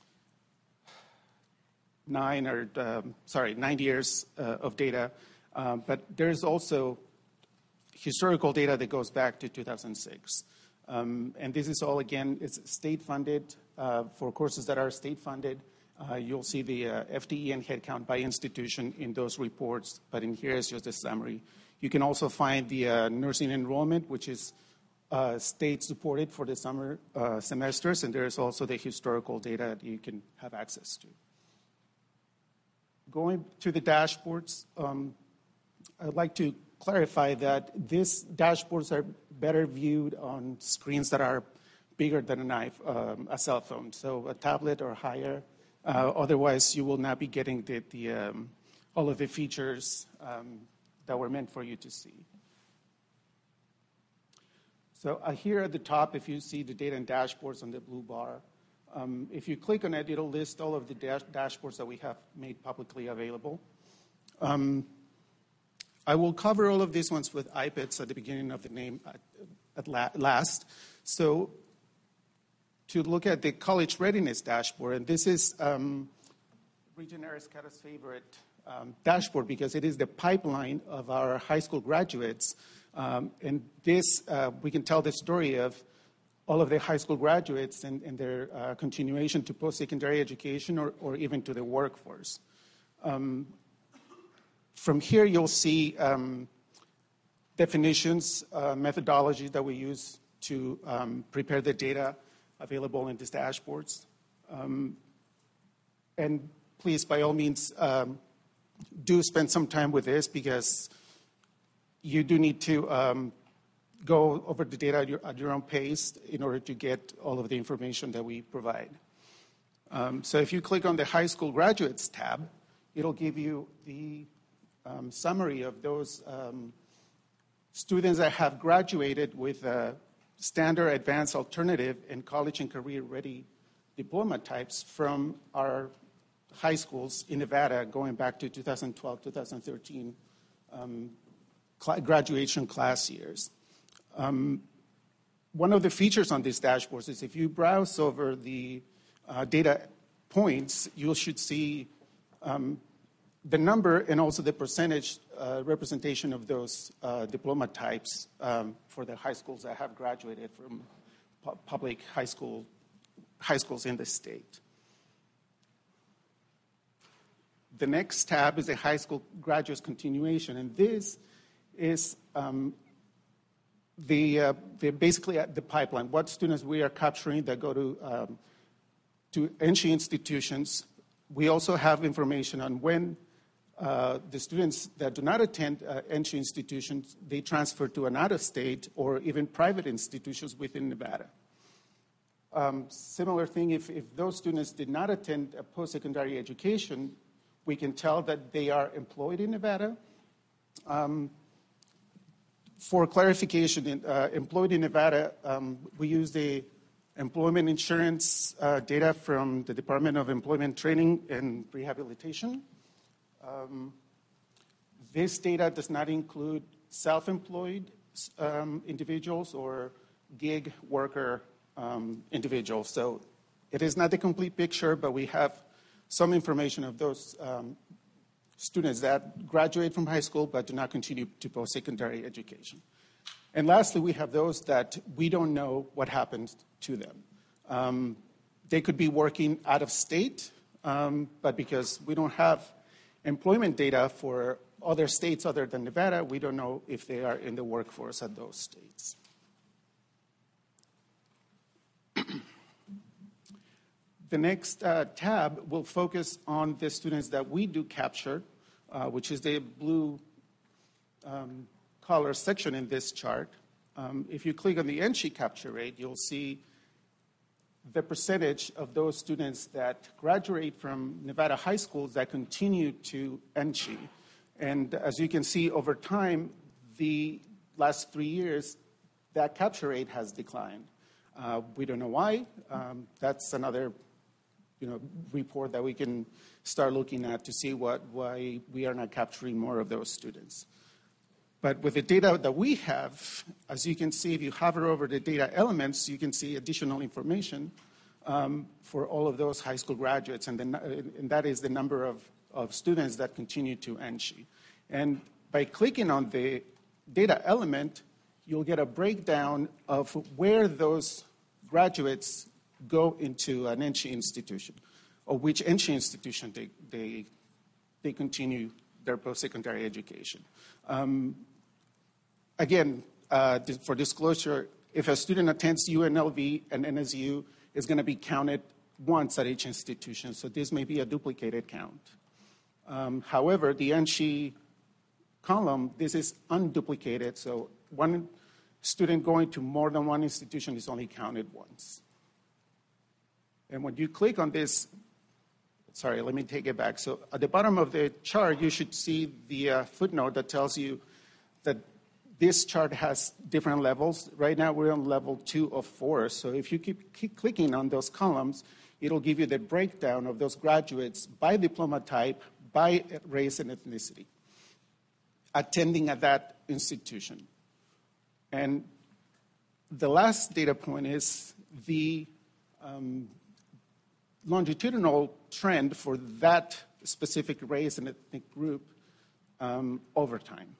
nine or, um, sorry, nine years uh, of data. Um, but there's also historical data that goes back to two thousand six. Um, and this is all, again, it's state-funded. Uh, for courses that are state-funded, uh, you'll see the uh, F T E and headcount by institution in those reports, but in here is just a summary. You can also find the uh, nursing enrollment, which is uh, state-supported for the summer uh, semesters, and there's also the historical data that you can have access to. Going to the dashboards, um, I'd like to clarify that these dashboards are better viewed on screens that are bigger than a knife, um, a cell phone, so a tablet or higher. Uh, otherwise, you will not be getting the, the, um, all of the features um, that were meant for you to see. So uh, here at the top, if you see the data and dashboards on the blue bar, um, if you click on it, it'll list all of the dash dashboards that we have made publicly available. Um, I will cover all of these ones with I P E Ts at the beginning of the name at, at la last. So to look at the college readiness dashboard, and this is um, Regent Ariscata's favorite um, dashboard because it is the pipeline of our high school graduates. Um, and this, uh, we can tell the story of all of the high school graduates and, and their uh, continuation to post-secondary education or, or even to the workforce. Um, From here, you'll see um, definitions, uh, methodologies that we use to um, prepare the data available in these dashboards. Um, and please, by all means, um, do spend some time with this because you do need to um, go over the data at your, at your own pace in order to get all of the information that we provide. Um, so if you click on the High School Graduates tab, it'll give you the Um, summary of those um, students that have graduated with a standard, advanced, alternative, and college and career-ready diploma types from our high schools in Nevada going back to two thousand twelve, two thousand thirteen um, graduation class years. Um, one of the features on these dashboards is if you browse over the uh, data points, you should see um, the number and also the percentage uh, representation of those uh, diploma types um, for the high schools that have graduated from pu public high school high schools in the state. the next tab is a high school graduates continuation, and this is um, the, uh, the basically the pipeline. What students we are capturing that go to um, to N S C H E institutions. We also have information on when uh, the students that do not attend uh, N S C H E institutions, they transfer to an out-of-state or even private institutions within Nevada. Um, similar thing, if, if those students did not attend a post-secondary education, we can tell that they are employed in Nevada. Um, for clarification, in, uh, employed in Nevada, um, we use the employment insurance uh, data from the Department of Employment Training and Rehabilitation. Um, this data does not include self-employed um, individuals or gig worker um, individuals. So it is not the complete picture, but we have some information of those um, students that graduate from high school but do not continue to post-secondary education. And lastly, we have those that we don't know what happens to them. Um, they could be working out of state, um, but because we don't have employment data for other states other than Nevada, we don't know if they are in the workforce at those states. The next uh, tab will focus on the students that we do capture, uh, which is the blue um, color section in this chart. Um, if you click on the N S C H E capture rate, you'll see the percentage of those students that graduate from Nevada high schools that continue to N S C H E. And as you can see over time, the last three years, that capture rate has declined. Uh, we don't know why. Um, that's another you know, report that we can start looking at to see what, why we are not capturing more of those students. But with the data that we have, as you can see, if you hover over the data elements, you can see additional information um, for all of those high school graduates, and, the, and that is the number of, of students that continue to N S C H E. And by clicking on the data element, you'll get a breakdown of where those graduates go into an N S C H E institution, or which N S C H E institution they, they, they continue their post-secondary education. Um, again, uh, for disclosure, if a student attends U N L V and N S U, it's going to be counted once at each institution, so this may be a duplicated count. Um, however, the N S C H E column, this is unduplicated, so one student going to more than one institution is only counted once. And when you click on this, sorry, let me take it back. So at the bottom of the chart, you should see the uh, footnote that tells you that this chart has different levels. Right now, we're on level two of four. So if you keep, keep clicking on those columns, it'll give you the breakdown of those graduates by diploma type, by race and ethnicity, attending at that institution. And the last data point is the um, longitudinal trend for that specific race and ethnic group um, over time.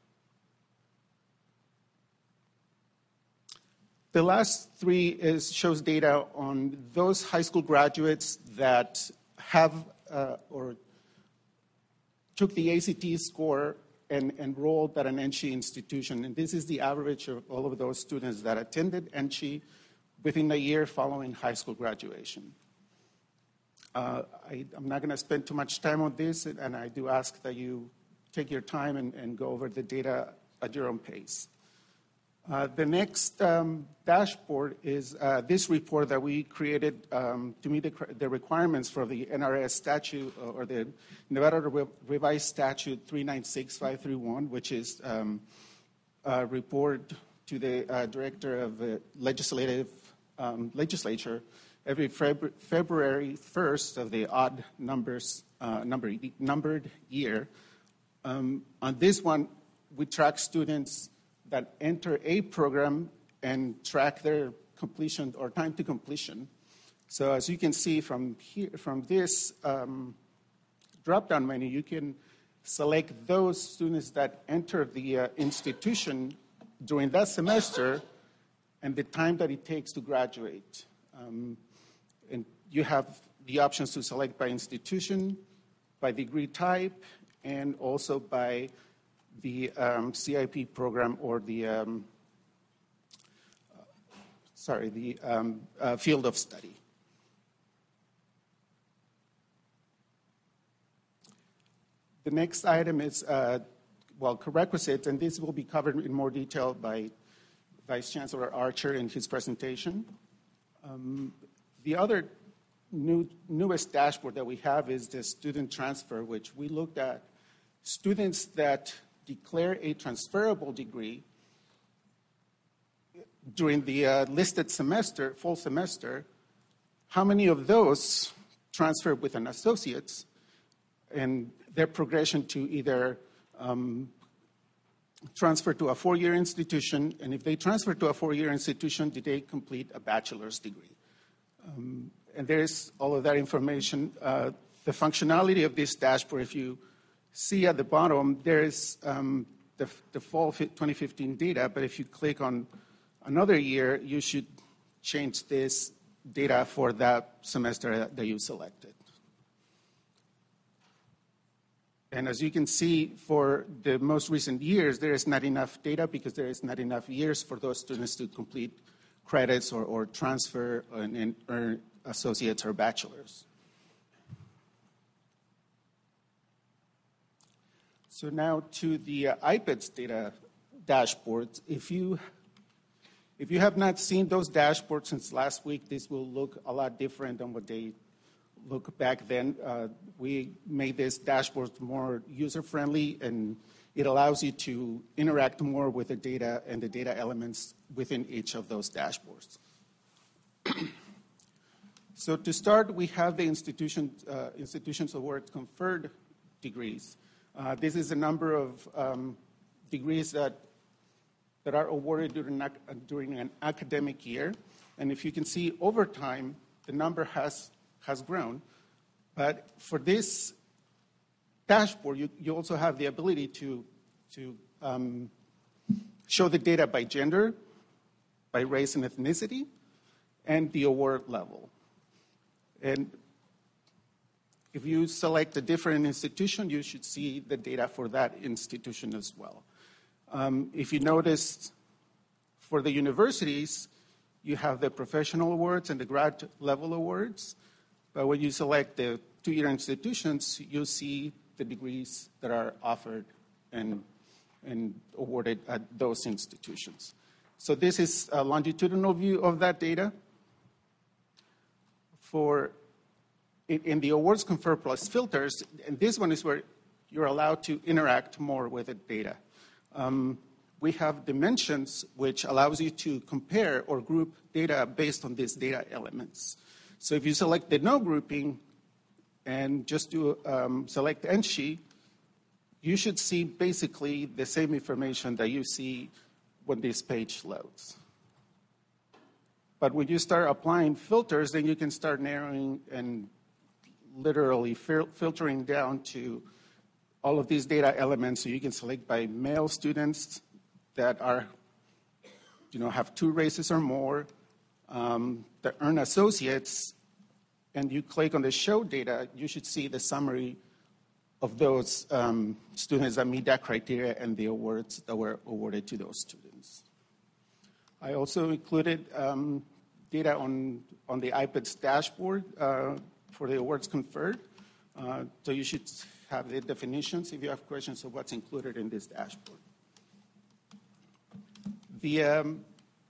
The last three is, shows data on those high school graduates that have uh, or took the A C T score and enrolled at an N S C H E institution. And this is the average of all of those students that attended N S C H E within a year following high school graduation. Uh, I, I'm not going to spend too much time on this, and I do ask that you take your time and, and go over the data at your own pace. Uh, the next um, dashboard is uh, this report that we created um, to meet the, the requirements for the N R S statute, or the Nevada Revised Statute three nine six five three one, which is um, a report to the uh, Director of the Legislative um, Legislature every February, February first of the odd numbers uh, number, numbered year. Um, on this one, we track students that enter a program and track their completion or time to completion. So as you can see from here, from this um, drop-down menu, you can select those students that enter the uh, institution during that semester and the time that it takes to graduate. Um, and you have the options to select by institution, by degree type, and also by the um, C I P program or the, um, uh, sorry, the um, uh, field of study. The next item is, uh, well, prerequisites, and this will be covered in more detail by Vice Chancellor Archer in his presentation. Um, the other new, newest dashboard that we have is the student transfer, which we looked at students that declare a transferable degree during the uh, listed semester, full semester, how many of those transfer with an associate's, and their progression to either um, transfer to a four-year institution, and if they transfer to a four-year institution, did they complete a bachelor's degree? Um, and there's all of that information. Uh, the functionality of this dashboard, if you see at the bottom, there's um, the, the fall twenty fifteen data, but if you click on another year, you should change this data for that semester that you selected. And as you can see, for the most recent years, there is not enough data because there is not enough years for those students to complete credits or, or transfer and, and earn associates or bachelors. So now to the uh, I P E D S data dashboards. If you, if you have not seen those dashboards since last week, this will look a lot different than what they look back then. Uh, we made this dashboard more user-friendly, and it allows you to interact more with the data and the data elements within each of those dashboards. So to start, we have the institution, uh, institutions award conferred degrees. Uh, this is the number of um, degrees that, that are awarded during, during an academic year. And if you can see over time, the number has has grown. But for this dashboard, you, you also have the ability to, to um, show the data by gender, by race and ethnicity, and the award level. And if you select a different institution, you should see the data for that institution as well. Um, if you notice, for the universities, you have the professional awards and the grad level awards. But when you select the two-year institutions, you'll see the degrees that are offered and, and awarded at those institutions. So this is a longitudinal view of that data. For in the awards conferred plus filters, and this one is where you're allowed to interact more with the data. Um, we have dimensions, which allows you to compare or group data based on these data elements. So if you select the no grouping and just do um, select N S H E, you should see basically the same information that you see when this page loads. But when you start applying filters, then you can start narrowing and literally fil- filtering down to all of these data elements. So you can select by male students that are, you know, have two races or more, Um, that earn associates, and you click on the show data, you should see the summary of those um, students that meet that criteria and the awards that were awarded to those students. I also included um, data on, on the I P E D S dashboard uh, for the awards conferred. Uh, so you should have the definitions if you have questions of what's included in this dashboard. The um,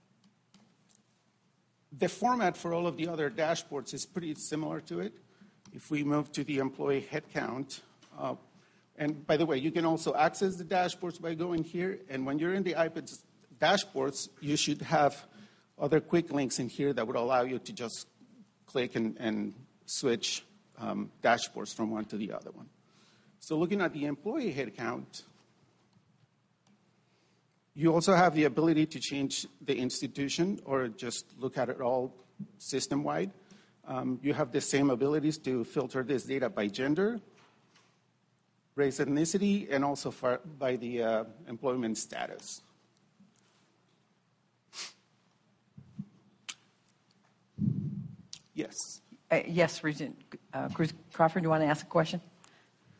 The format for all of the other dashboards is pretty similar to it. If we move to the employee headcount, uh, and by the way, you can also access the dashboards by going here, and when you're in the I P E D S dashboards, you should have other quick links in here that would allow you to just click and, and switch um, dashboards from one to the other one. So looking at the employee headcount, you also have the ability to change the institution or just look at it all system-wide. Um, you have the same abilities to filter this data by gender, race, ethnicity, and also for, by the uh, employment status. Yes. Uh, yes, Regent uh, Cruz Crawford, do you want to ask a question?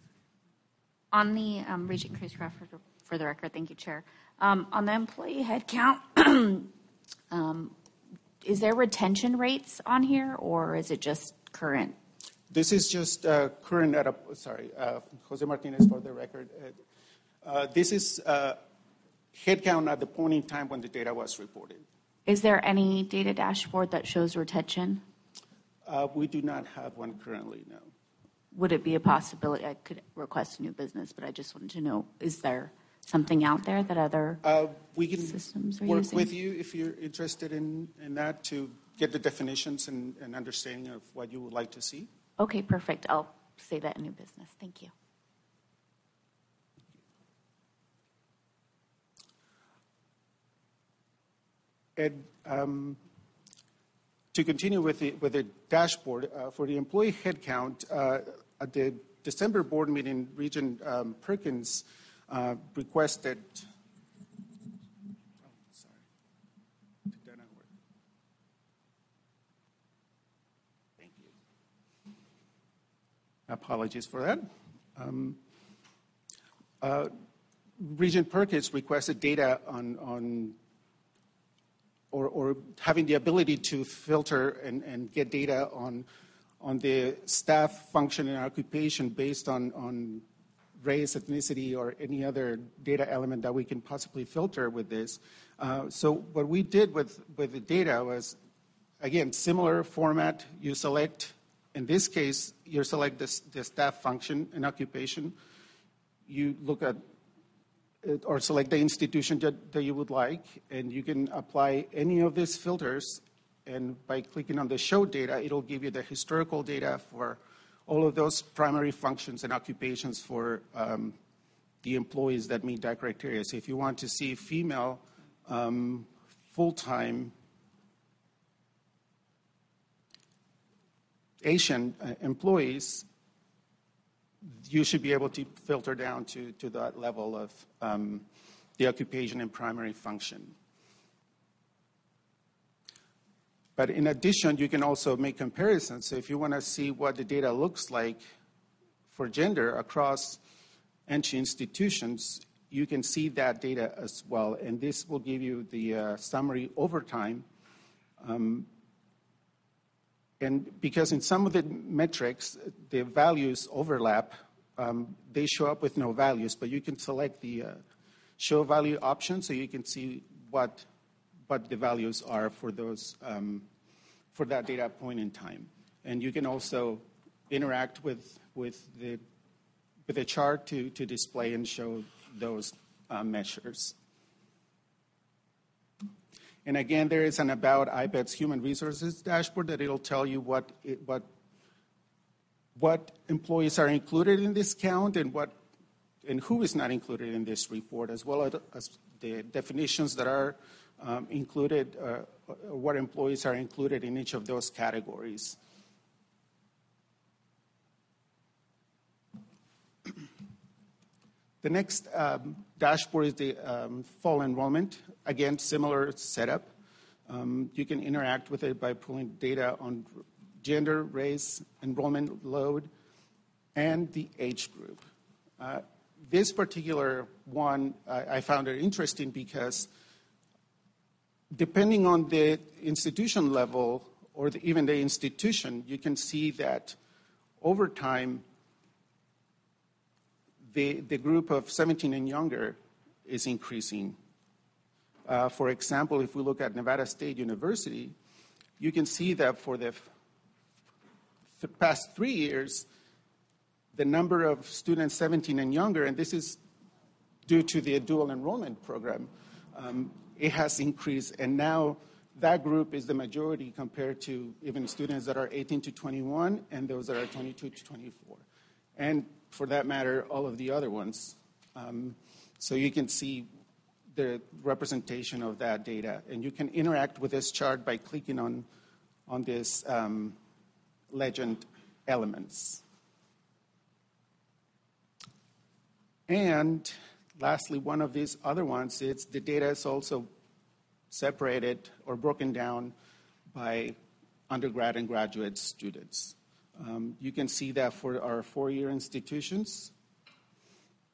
On the um, Regent Cruzcraft, for, for the record, thank you, Chair. Um, on the employee headcount, um, is there retention rates on here, or is it just current? This is just uh, current at a, sorry, uh, Jose Martinez for the record. Uh, uh, this is uh, headcount at the point in time when the data was reported. Is there any data dashboard that shows retention? Uh, we do not have one currently, no. Would it be a possibility? I could request a new business, but I just wanted to know, is there something out there that other uh, we can systems are work using? with you if you're interested in, in that to get the definitions and, and understanding of what you would like to see. Okay, perfect. I'll say that in new business. Thank you. And um, to continue with the, with the dashboard, uh, for the employee headcount, uh, at the December board meeting, Regent um, Perkins uh, requested, oh, sorry, did that not work? Thank you. Apologies for that. Um, uh, Regent Perkins requested data on, on Or, or having the ability to filter and, and get data on, on the staff function and occupation based on, on race, ethnicity, or any other data element that we can possibly filter with this. Uh, so what we did with, with the data was, again, similar format. You select, in this case, you select the, the staff function and occupation. You look at or select the institution that, that you would like, and you can apply any of these filters, and by clicking on the show data, it'll give you the historical data for all of those primary functions and occupations for um, the employees that meet that criteria. So if you want to see female um, full-time Asian uh, employees, you should be able to filter down to, to that level of um, the occupation and primary function. But in addition, you can also make comparisons. So if you want to see what the data looks like for gender across entry institutions, you can see that data as well. And this will give you the uh, summary over time. Um, And because in some of the metrics, the values overlap, um, they show up with no values, but you can select the uh, show value option so you can see what, what the values are for, those, um, for that data point in time. And you can also interact with, with, the, with the chart to, to display and show those uh, measures. And again, there is an About I P E D S Human Resources dashboard that it'll tell you what, it, what, what employees are included in this count and, what, and who is not included in this report, as well as the definitions that are um, included, uh, or what employees are included in each of those categories. The next um, dashboard is the um, fall enrollment. Again, similar setup. Um, you can interact with it by pulling data on gender, race, enrollment load, and the age group. Uh, this particular one, I, I found it interesting because depending on the institution level or the, even the institution, you can see that over time, The, the group of seventeen and younger is increasing. Uh, for example, if we look at Nevada State University, you can see that for the, f- the past three years, the number of students seventeen and younger, and this is due to the dual enrollment program, um, it has increased. And now that group is the majority compared to even students that are eighteen to twenty-one and those that are twenty-two to twenty-four. And for that matter, all of the other ones. Um, so you can see the representation of that data. And you can interact with this chart by clicking on, on this um, legend elements. And lastly, one of these other ones, it's the data is also separated or broken down by undergrad and graduate students. Um, you can see that for our four-year institutions,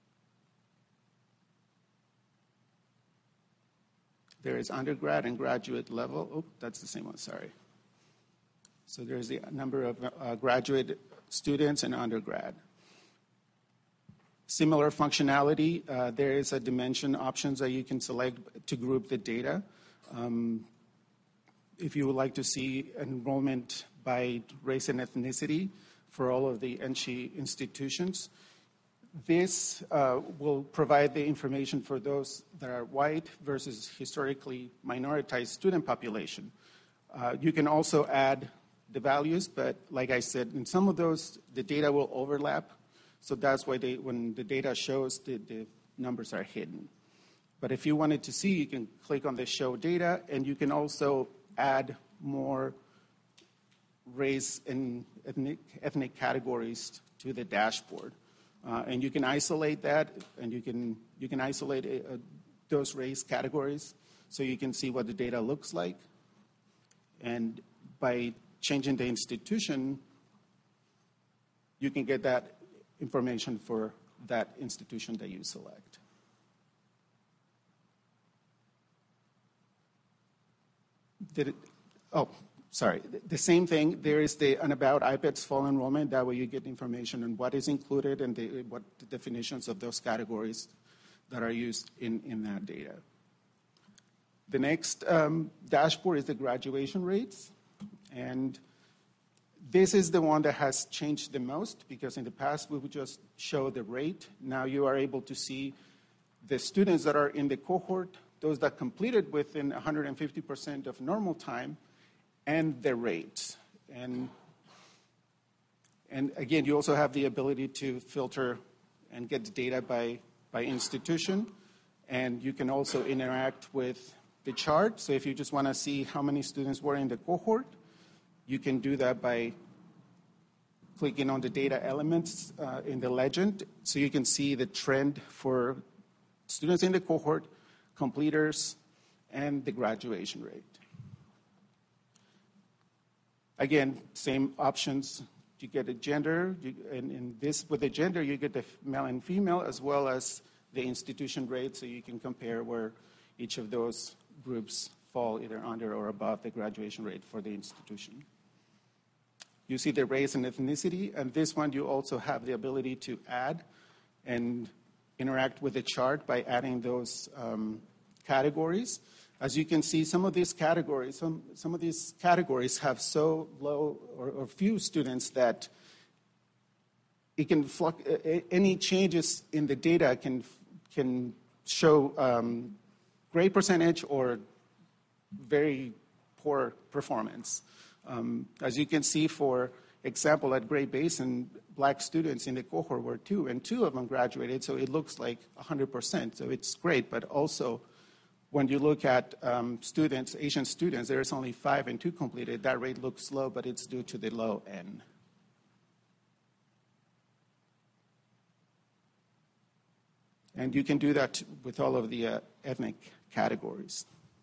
there is undergrad and graduate level. Oh, that's the same one, sorry. So there's the number of uh, graduate students and undergrad. Similar functionality, uh, there is a dimension options that you can select to group the data. Um, if you would like to see enrollment by race and ethnicity for all of the N S C H E institutions, this uh, will provide the information for those that are white versus historically minoritized student population. Uh, you can also add the values, but like I said, in some of those, the data will overlap. So that's why they, when the data shows, the, the numbers are hidden. But if you wanted to see, you can click on the show data, and you can also add more race and ethnic, ethnic categories to the dashboard. Uh, and you can isolate that, and you can, you can isolate uh, those race categories so you can see what the data looks like. And by changing the institution, you can get that information for that institution that you select. Did it, oh, sorry. The same thing, there is the an about I P E D S fall enrollment. That way you get information on what is included and the, what the definitions of those categories that are used in, in that data. The next um, dashboard is the graduation rates. And this is the one that has changed the most, because in the past we would just show the rate. Now you are able to see the students that are in the cohort, those that completed within one hundred fifty percent of normal time, and the rates. And, and again, you also have the ability to filter and get the data by, by institution. And you can also interact with the chart. So if you just want to see how many students were in the cohort, you can do that by clicking on the data elements uh, in the legend, so you can see the trend for students in the cohort, completers, and the graduation rate. Again, same options. You get a gender, you, and in this, with the gender, you get the male and female, as well as the institution rate, so you can compare where each of those groups fall either under or above the graduation rate for the institution. You see the race and ethnicity, and this one you also have the ability to add and interact with the chart by adding those um, categories. As you can see, some of these categories, some, some of these categories have so low or, or few students that it can fluc- any changes in the data can can show um, great percentage or very poor performance. Um, as you can see, for example, at Great Basin, black students in the cohort were two, and two of them graduated, so it looks like one hundred percent. So it's great, but also when you look at um, students, Asian students, there's only five and two completed. That rate looks low, but it's due to the low N. And you can do that with all of the uh, ethnic categories.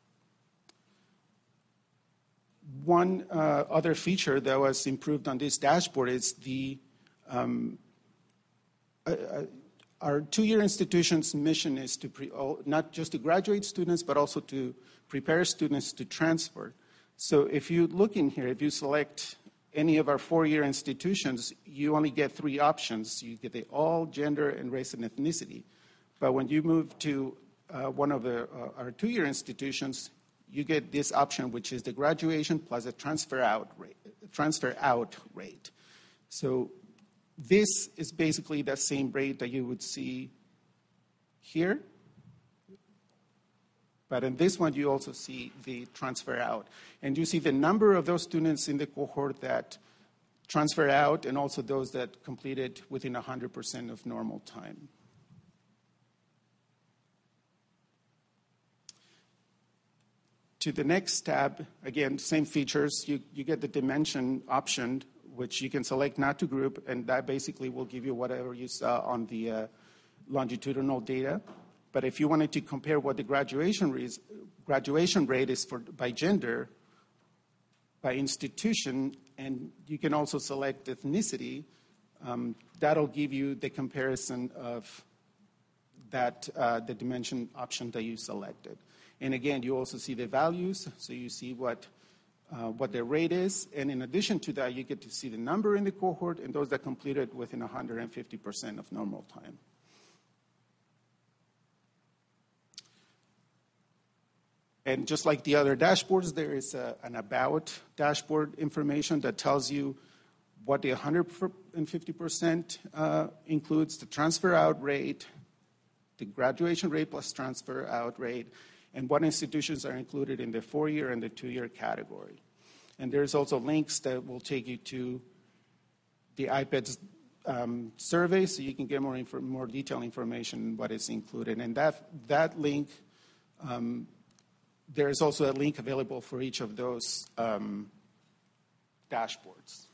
One uh, other feature that was improved on this dashboard is the um, uh, uh, our two-year institution's mission is to pre- not just to graduate students, but also to prepare students to transfer. So if you look in here, if you select any of our four-year institutions, you only get three options. You get the all, gender, and race and ethnicity. But when you move to uh, one of the, uh, our two-year institutions, you get this option, which is the graduation plus a transfer out rate. Transfer out rate. So this is basically the same rate that you would see here. But in this one, you also see the transfer out. And you see the number of those students in the cohort that transfer out, and also those that completed within one hundred percent of normal time. To the next tab, again, same features. You, you get the dimension option, which you can select not to group, and that basically will give you whatever you saw on the uh, longitudinal data. But if you wanted to compare what the graduation, re- graduation rate is for by gender, by institution, and you can also select ethnicity, um, that'll give you the comparison of that uh, the dimension option that you selected. And again, you also see the values, so you see what uh, what their rate is, and in addition to that, you get to see the number in the cohort and those that completed within one hundred fifty percent of normal time. And just like the other dashboards, there is a, an about dashboard information that tells you what the one hundred fifty percent uh, includes, the transfer out rate, the graduation rate plus transfer out rate, and what institutions are included in the four-year and the two-year category. And there's also links that will take you to the I P E D S um, survey, so you can get more, inf- more detailed information on what is included. And that, that link, um, there is also a link available for each of those um, dashboards.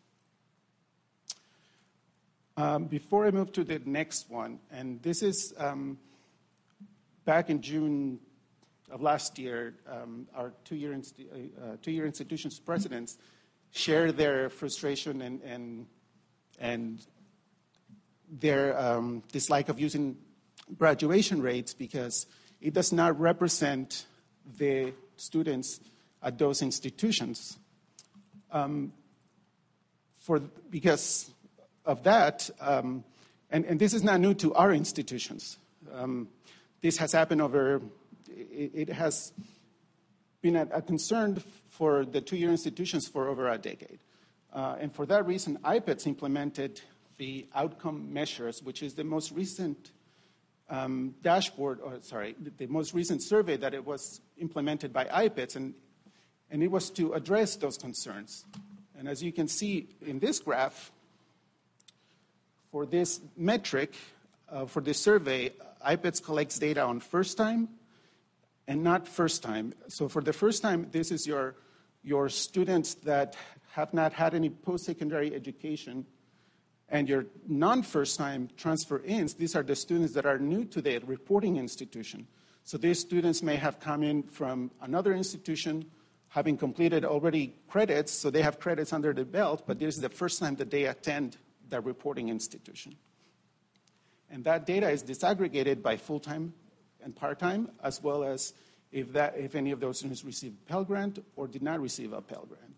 Um, before I move to the next one, and this is um, back in June of last year, um, our two-year, insti- uh, two-year institutions presidents shared their frustration and, and, and their um, dislike of using graduation rates because it does not represent the students at those institutions. Um, for, because of that, um, and, and this is not new to our institutions. Um, this has happened over, it, it has been a, a concern for the two-year institutions for over a decade. Uh, and for that reason, I P E D S implemented the outcome measures, which is the most recent um, dashboard, or sorry, the, the most recent survey that it was implemented by I P E D S, and, and it was to address those concerns. And as you can see in this graph, for this metric, uh, for this survey, I P E D S collects data on first time and not first time. So for the first time, this is your, your students that have not had any post-secondary education, and your non-first time transfer-ins, these are the students that are new to the reporting institution. So these students may have come in from another institution, having completed already credits, so they have credits under the belt, but this is the first time that they attend the reporting institution. And that data is disaggregated by full-time and part-time, as well as if, that, if any of those students received a Pell Grant or did not receive a Pell Grant.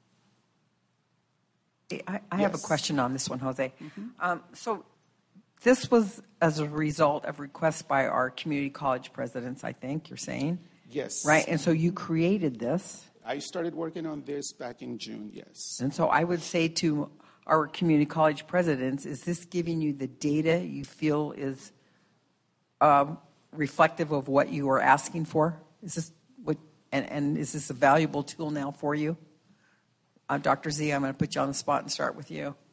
I, I yes. have a question on this one, Jose. Mm-hmm. Um, so this was as a result of requests by our community college presidents, I think you're saying? Yes. Right, and so you created this. I started working on this back in June, yes. And so I would say to our community college presidents, is this giving you the data you feel is um, reflective of what you are asking for? Is this what, and, and is this a valuable tool now for you? Uh, Doctor Z, I'm going to put you on the spot and start with you.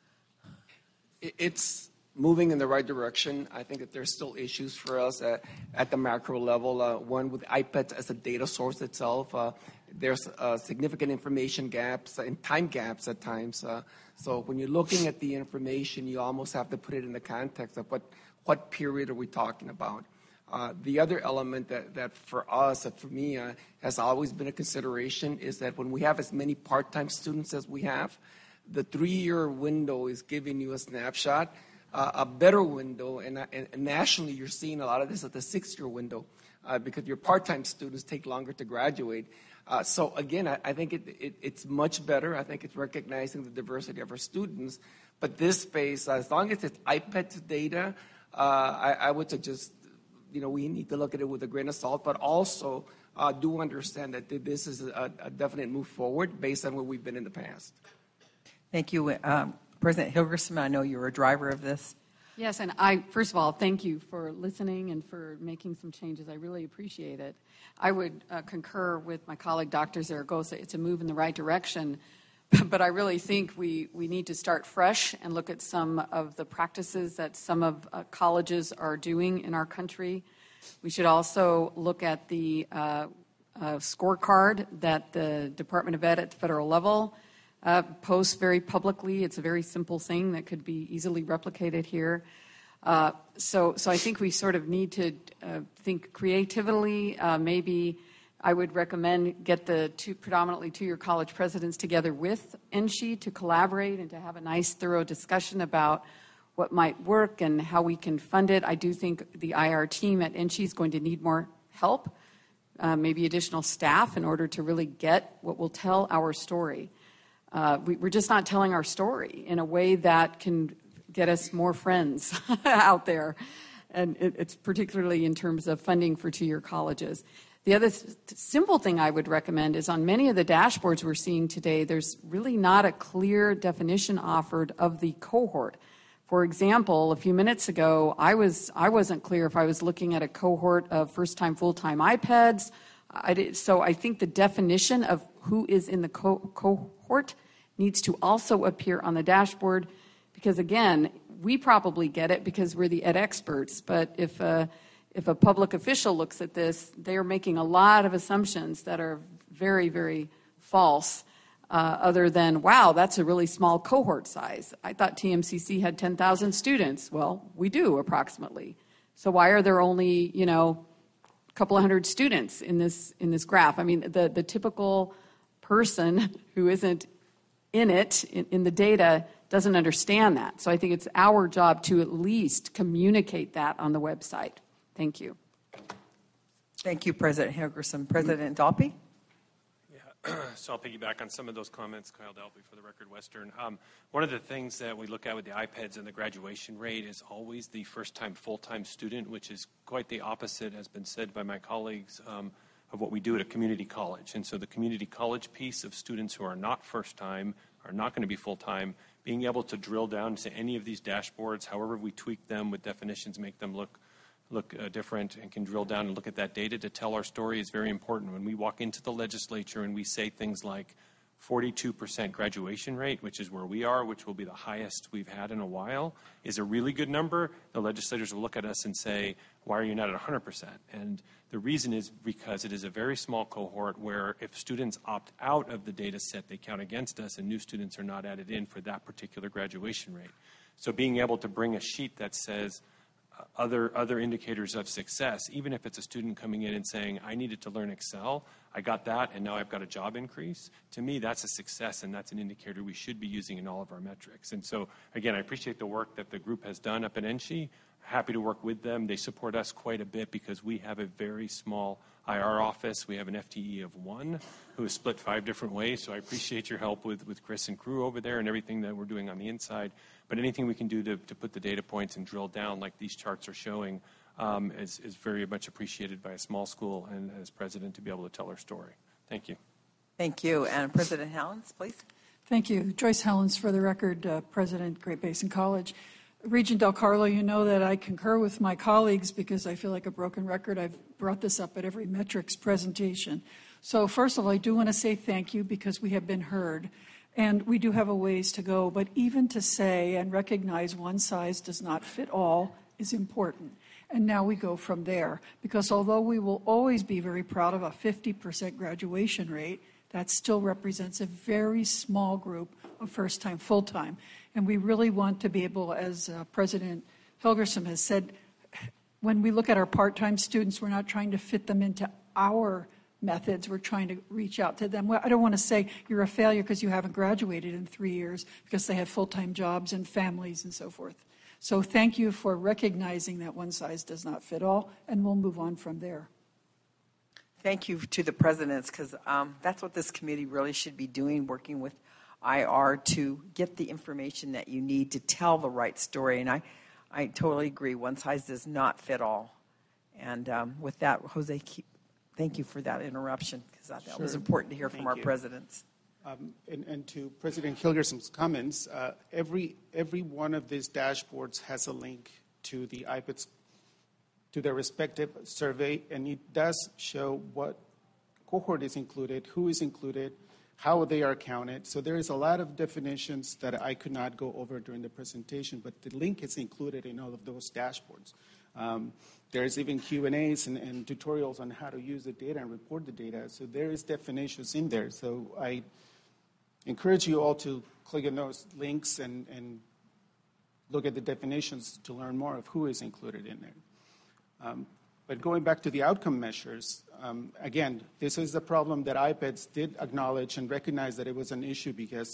It's moving in the right direction. I think that there's still issues for us at, at the macro level. Uh, one with I P E D S as a data source itself. Uh, there's uh, significant information gaps and time gaps at times. Uh, so when you're looking at the information, you almost have to put it in the context of what, what period are we talking about. Uh, the other element that, that for us, that for me, uh, has always been a consideration is that when we have as many part-time students as we have, the three-year window is giving you a snapshot, uh, a better window, and, and, and nationally you're seeing a lot of this at the six-year window uh, because your part-time students take longer to graduate. Uh, so again, I, I think it, it, it's much better. I think it's recognizing the diversity of our students. But this space, as long as it's I P E D S data, uh, I, I would suggest you know, we need to look at it with a grain of salt, but also uh, do understand that this is a, a definite move forward based on where we've been in the past. Thank you. Um, President Hilgerson, I know you're a driver of this. Yes, and I, first of all, thank you for listening and for making some changes. I really appreciate it. I would uh, concur with my colleague, Doctor Zaragoza. It's a move in the right direction, but I really think we, we need to start fresh and look at some of the practices that some of uh, colleges are doing in our country. We should also look at the uh, uh, scorecard that the Department of Ed at the federal level uh, posts very publicly. It's a very simple thing that could be easily replicated here. Uh, so, so I think we sort of need to uh, think creatively, uh, maybe I would recommend get the two, predominantly two-year college presidents together with N S C H E to collaborate and to have a nice, thorough discussion about what might work and how we can fund it. I do think the I R team at N S C H E is going to need more help, uh, maybe additional staff in order to really get what will tell our story. Uh, we, we're just not telling our story in a way that can get us more friends out there. And it, it's particularly in terms of funding for two-year colleges. The other th- simple thing I would recommend is on many of the dashboards we're seeing today, there's really not a clear definition offered of the cohort. For example, a few minutes ago, I, was, I wasn't clear if I was looking at a cohort of first-time, full-time iPads. I did, so I think the definition of who is in the co- cohort needs to also appear on the dashboard because, again, we probably get it because we're the ed experts, but if a, if a public official looks at this, they're making a lot of assumptions that are very, very false. Uh, other than, wow, that's a really small cohort size. I thought T M C C had ten thousand students. Well, we do approximately. So why are there only, you know, a couple of hundred students in this in this graph? I mean, the, the typical person who isn't in it, in, in the data, doesn't understand that. So I think it's our job to at least communicate that on the website. Thank you. Thank you, President Helgerson. President Dalpy? So I'll piggyback on some of those comments. Kyle Dalpy for the Record Western. Um, one of the things that we look at with the iPads and the graduation rate is always the first-time, full-time student, which is quite the opposite, has been said by my colleagues, um, of what we do at a community college. And so the community college piece of students who are not first-time, are not going to be full-time, being able to drill down to any of these dashboards, however we tweak them with definitions, make them look look uh, different and can drill down and look at that data to tell our story is very important. When we walk into the legislature and we say things like forty-two percent graduation rate, which is where we are, which will be the highest we've had in a while, is a really good number. The legislators will look at us and say, why are you not at one hundred percent? And the reason is because it is a very small cohort where if students opt out of the data set, they count against us and new students are not added in for that particular graduation rate. So being able to bring a sheet that says, Other other indicators of success, even if it's a student coming in and saying, I needed to learn Excel, I got that, and now I've got a job increase. To me, that's a success, and that's an indicator we should be using in all of our metrics. And so, again, I appreciate the work that the group has done up at N S C H E. Happy to work with them. They support us quite a bit because we have a very small I R office. We have an F T E of one who is split five different ways. So I appreciate your help with, with Chris and crew over there and everything that we're doing on the inside. But anything we can do to, to put the data points and drill down like these charts are showing um, is, is very much appreciated by a small school and as president to be able to tell our story. Thank you. Thank you. And President Hallens, please. Thank you. Joyce Hallens, for the record, uh, President, Great Basin College. Regent Del Carlo, you know that I concur with my colleagues because I feel like a broken record. I've brought this up at every metrics presentation. So first of all, I do want to say thank you because we have been heard. And we do have a ways to go. But even to say and recognize one size does not fit all is important. And now we go from there. Because although we will always be very proud of a fifty percent graduation rate, that still represents a very small group of first-time, full-time. And we really want to be able, as uh, President Helgerson has said, when we look at our part-time students, we're not trying to fit them into our methods. We're trying to reach out to them. Well, I don't want to say you're a failure because you haven't graduated in three years because they have full-time jobs and families and so forth. So thank you for recognizing that one size does not fit all, and we'll move on from there. Thank you to the presidents because um, that's what this committee really should be doing, working with I R to get the information that you need to tell the right story. And I, I totally agree. One size does not fit all. And um, with that, Jose, keep, thank you for that interruption because that, that Sure. was important to hear Thank from our you. presidents. Um, and, and to President Hilgerson's comments, uh, every every one of these dashboards has a link to the I P E Ts, to their respective survey, and it does show what cohort is included, who is included, how they are counted. So there is a lot of definitions that I could not go over during the presentation, but the link is included in all of those dashboards. Um, there's even Q and A's and, and tutorials on how to use the data and report the data. So there is definitions in there. So I encourage you all to click on those links and, and look at the definitions to learn more of who is included in there. Um, But going back to the outcome measures, um, again, this is a problem that I P E Ts did acknowledge and recognize that it was an issue because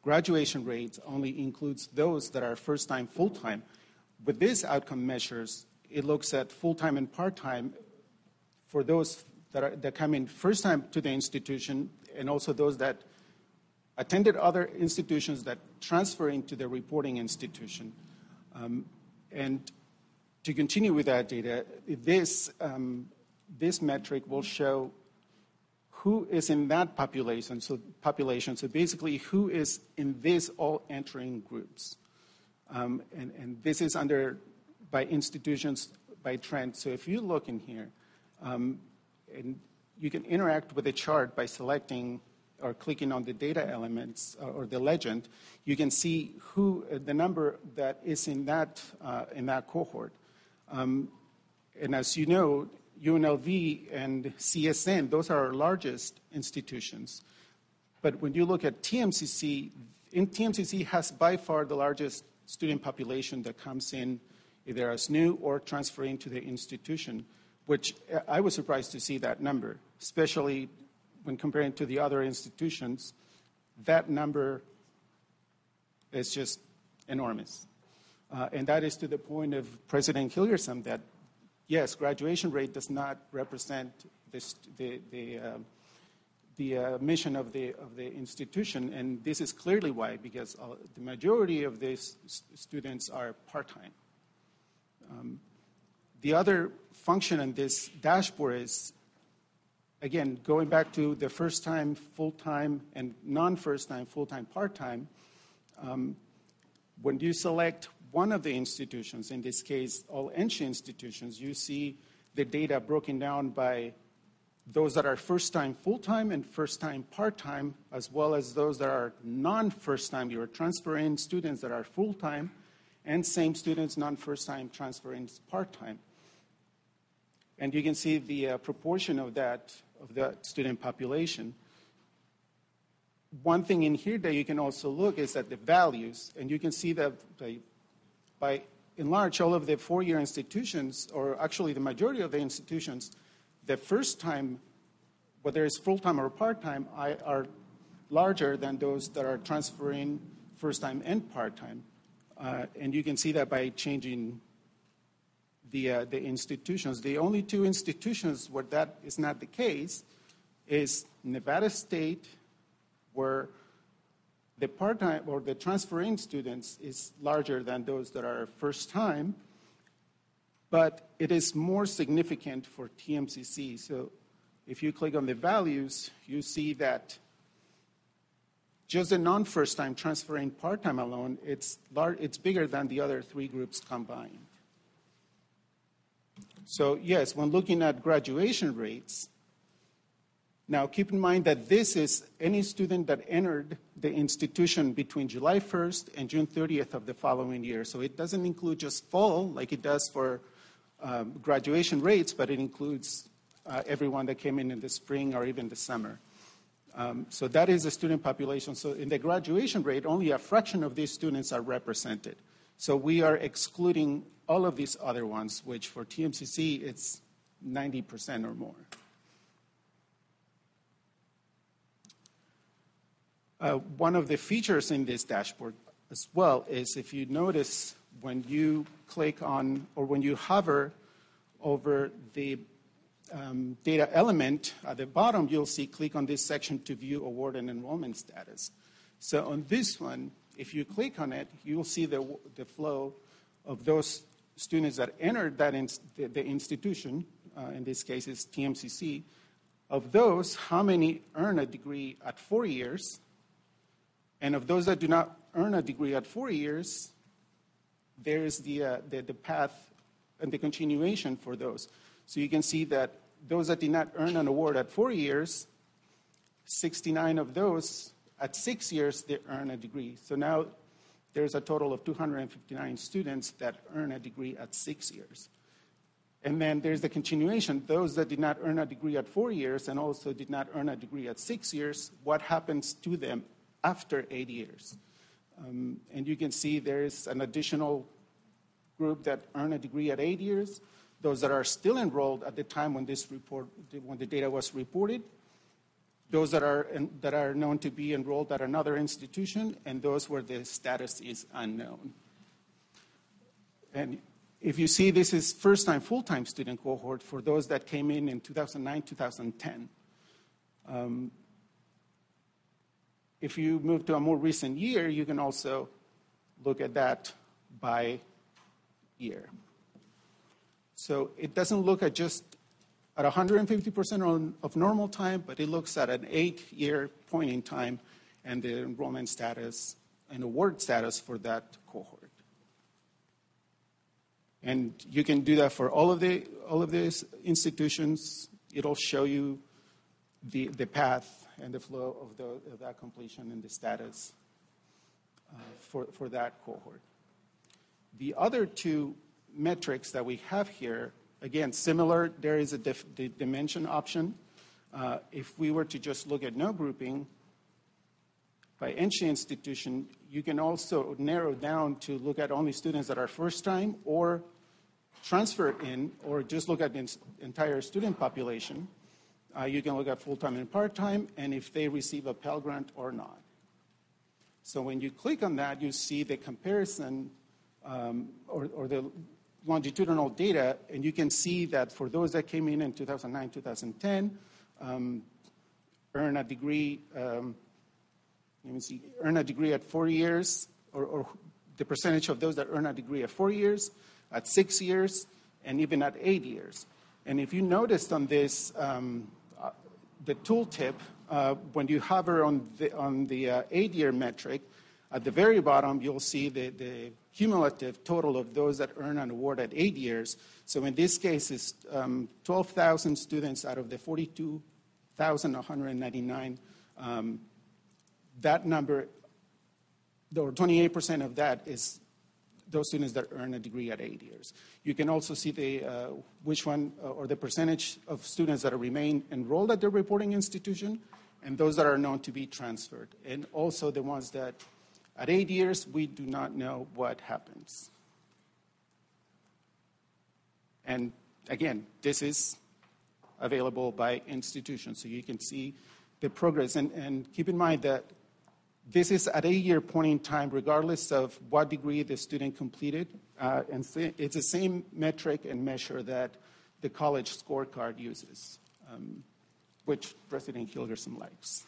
graduation rates only includes those that are first-time full-time. With these outcome measures, it looks at full-time and part-time for those that, are, that come in first-time to the institution, and also those that attended other institutions that transfer into the reporting institution. Um, and to continue with that data, this, um, this metric will show who is in that population, so population, so basically who is in these all entering groups. Um, and, and this is under, by institutions, by trend. So if you look in here, um, and you can interact with the chart by selecting or clicking on the data elements or, or the legend, you can see who, uh, the number that is in that, uh, in that cohort. Um, and as you know, U N L V and C S N, those are our largest institutions. But when you look at T M C C, in T M C C has by far the largest student population that comes in either as new or transferring to the institution, which I was surprised to see that number, especially when comparing to the other institutions. That number is just enormous. Uh, and that is to the point of President Hilgerson that yes, graduation rate does not represent this, the, the, uh, the uh, mission of the, of the institution, and this is clearly why, because uh, the majority of these students are part-time. Um, the other function in this dashboard is, again, going back to the first-time, full-time, and non-first-time, full-time, part-time, um, when you select one of the institutions, in this case, all entry institutions, you see the data broken down by those that are first-time full-time and first-time part-time, as well as those that are non-first-time. You're transferring students that are full-time, and same students, non-first-time, transferring part-time. And you can see the uh, proportion of that, of that student population. One thing in here that you can also look is at the values, and you can see that the by and large, all of the four-year institutions, or actually the majority of the institutions, the first time, whether it's full-time or part-time, are larger than those that are transferring first-time and part-time. Uh, and you can see that by changing the, uh, the institutions. The only two institutions where that is not the case is Nevada State, where the part-time or the transferring students is larger than those that are first-time, but it is more significant for T M C C. So if you click on the values, you see that just the non-first-time transferring part-time alone, it's, large, it's bigger than the other three groups combined. So yes, when looking at graduation rates, now, keep in mind that this is any student that entered the institution between July first and June thirtieth of the following year. So it doesn't include just fall like it does for um, graduation rates, but it includes uh, everyone that came in in the spring or even the summer. Um, so that is the student population. So in the graduation rate, only a fraction of these students are represented. So we are excluding all of these other ones, which for T M C C, it's ninety percent or more. Uh, one of the features in this dashboard as well is if you notice when you click on or when you hover over the um, data element at the bottom, you'll see click on this section to view award and enrollment status. So on this one, if you click on it, you'll see the, the flow of those students that entered that in, the, the institution, uh, in this case is T M C C. Of those, how many earn a degree at four years? And of those that do not earn a degree at four years, there is the, uh, the, the path and the continuation for those. So you can see that those that did not earn an award at four years, sixty-nine of those at six years, they earn a degree. So now there's a total of two hundred fifty-nine students that earn a degree at six years. And then there's the continuation. Those that did not earn a degree at four years and also did not earn a degree at six years, what happens to them after eight years? Um, and you can see there's an additional group that earn a degree at eight years, those that are still enrolled at the time when this report, when the data was reported. those that are, that are known to be enrolled at another institution, and those where the status is unknown. And if you see, this is first-time, full-time student cohort for those that came in in two thousand nine, two thousand ten. Um, if you move to a more recent year, you can also look at that by year. So it doesn't look at just at one hundred fifty percent of normal time, but it looks at an eight-year point in time and the enrollment status and award status for that cohort. And you can do that for all of the all of these institutions. It'll show you the the path and the flow of, the, of that completion and the status uh, for for that cohort. The other two metrics that we have here, again, similar. There is a dif- the dimension option. Uh, if we were to just look at no grouping by entry institution, you can also narrow down to look at only students that are first time or transfer in, or just look at the entire student population. Uh, you can look at full-time and part-time, and if they receive a Pell Grant or not. So when you click on that, you see the comparison um, or, or the longitudinal data, and you can see that for those that came in in two thousand nine, two thousand ten, um, earn a degree, um, let me see, earn a degree at four years, or, or the percentage of those that earn a degree at four years, at six years, and even at eight years. And if you noticed on this, um, uh, the tooltip, uh, when you hover on the, on the uh, eight-year metric, at the very bottom, you'll see the, the cumulative total of those that earn an award at eight years. So in this case, it's um, twelve thousand students out of the forty-two thousand one hundred ninety-nine. Um, that number, or twenty-eight percent of that is those students that earn a degree at eight years. You can also see the uh, which one, uh, or the percentage of students that remain enrolled at their reporting institution, and those that are known to be transferred, and also the ones that at eight years, we do not know what happens. And again, this is available by institution, so you can see the progress. And, and keep in mind that this is at eight-year point in time, regardless of what degree the student completed. Uh, and it's the same metric and measure that the college scorecard uses, um, which President Hilgerson likes.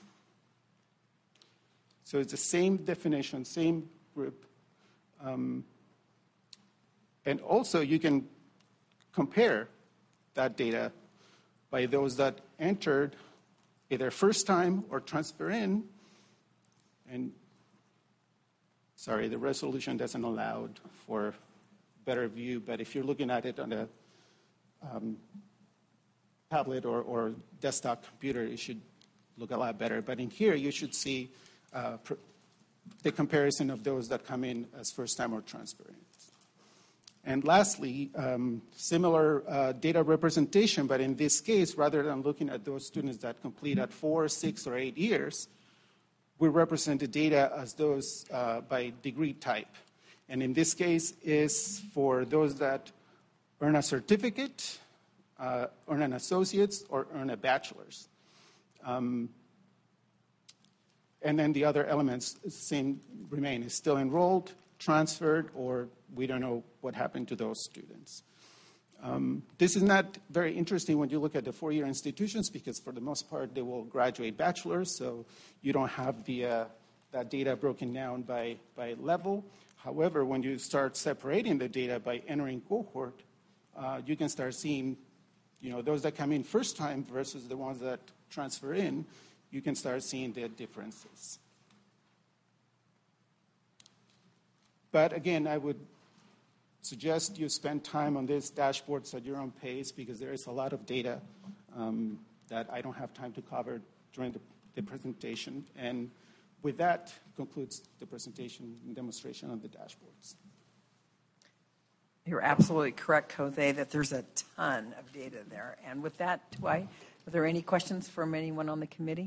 So it's the same definition, same group. Um, and also, you can compare that data by those that entered either first time or transfer in. And sorry, the resolution doesn't allow for better view, but if you're looking at it on a um, tablet or, or desktop computer, it should look a lot better. But in here, you should see Uh, pr- the comparison of those that come in as first-time or transferring. And lastly, um, similar uh, data representation, but in this case, rather than looking at those students that complete at four, six, or eight years, we represent the data as those uh, by degree type. And in this case, is for those that earn a certificate, uh, earn an associate's, or earn a bachelor's. Um, And then the other elements same remain, is still enrolled, transferred, or we don't know what happened to those students. Um, this is not very interesting when you look at the four-year institutions, because for the most part they will graduate bachelors, so you don't have the uh, that data broken down by, by level. However, when you start separating the data by entering cohort, uh, you can start seeing, you know, those that come in first time versus the ones that transfer in. You can start seeing the differences. But again, I would suggest you spend time on these dashboards at your own pace, because there is a lot of data um, that I don't have time to cover during the, the presentation. And with that concludes the presentation and demonstration on the dashboards. You're absolutely correct, Jose, that there's a ton of data there. And with that, Dwight, are there any questions from anyone on the committee?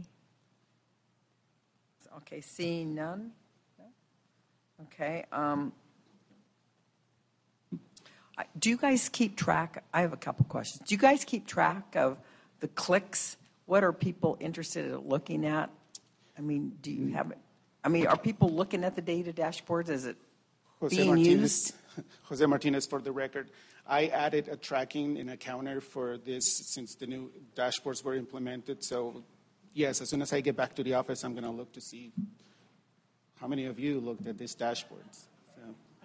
Okay, seeing none. No? Okay. Um, do you guys keep track? I have a couple questions. Do you guys keep track of the clicks what are people interested in looking at? I mean, do you have it? I mean, are people looking at the data dashboards? Is it Jose being Martinez, used? Jose Martinez, for the record, I added a tracking and a counter for this since the new dashboards were implemented. So, yes, as soon as I get back to the office, I'm going to look to see how many of you looked at these dashboards. So.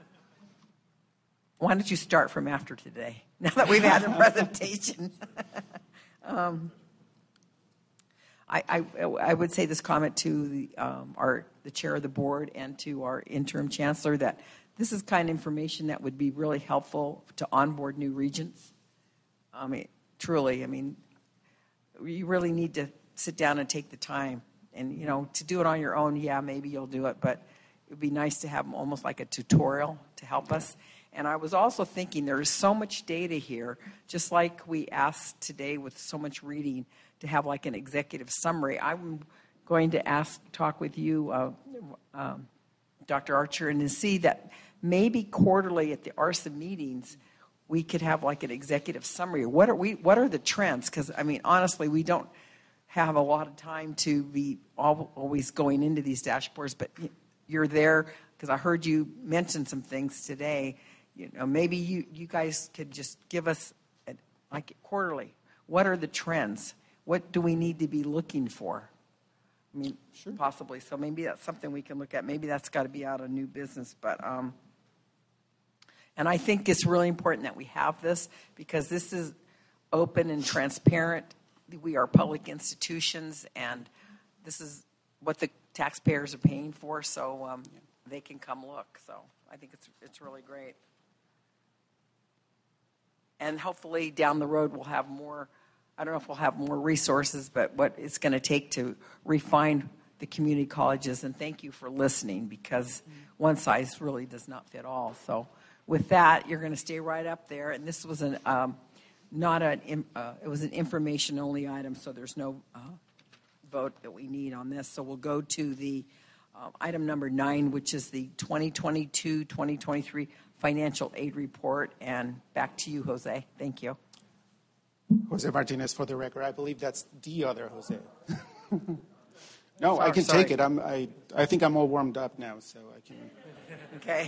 Why don't you start from after today, now that we've had the presentation? um, I, I, I would say this comment to the, um, our, the chair of the board and to our interim chancellor that this is kind of information that would be really helpful to onboard new regents. I mean, truly, I mean, you really need to sit down and take the time. And, you know, to do it on your own, yeah, maybe you'll do it, but it would be nice to have almost like a tutorial to help us. And I was also thinking there is so much data here, just like we asked today with so much reading, to have like an executive summary. I'm going to ask, talk with you, uh, um, Doctor Archer, and to see that maybe quarterly at the A R S A meetings, we could have like an executive summary. What are we? What are the trends? Because I mean, honestly, we don't have a lot of time to be all, always going into these dashboards. But you're there because I heard you mention some things today. You know, maybe you you guys could just give us a, like quarterly. What are the trends? What do we need to be looking for? I mean, sure. Possibly. So maybe that's something we can look at. Maybe that's got to be out of new business. But um, and I think it's really important that we have this because this is open and transparent. We are public institutions, and this is what the taxpayers are paying for. So um, they can come look. So I think it's it's really great. And hopefully down the road we'll have more. I don't know if we'll have more resources, but what it's going to take to refine the community colleges. And thank you for listening, because one size really does not fit all. So with that, you're going to stay right up there. And this was an um, not an uh, it was an information only item, so there's no uh, vote that we need on this. So we'll go to the uh, item number nine, which is the twenty twenty-two twenty twenty-three financial aid report. And back to you, Jose. Thank you. Jose Martinez, for the record. I believe that's the other Jose. No, Sorry, I can sorry. take it. I'm, I, I think I'm all warmed up now, so I can. Okay.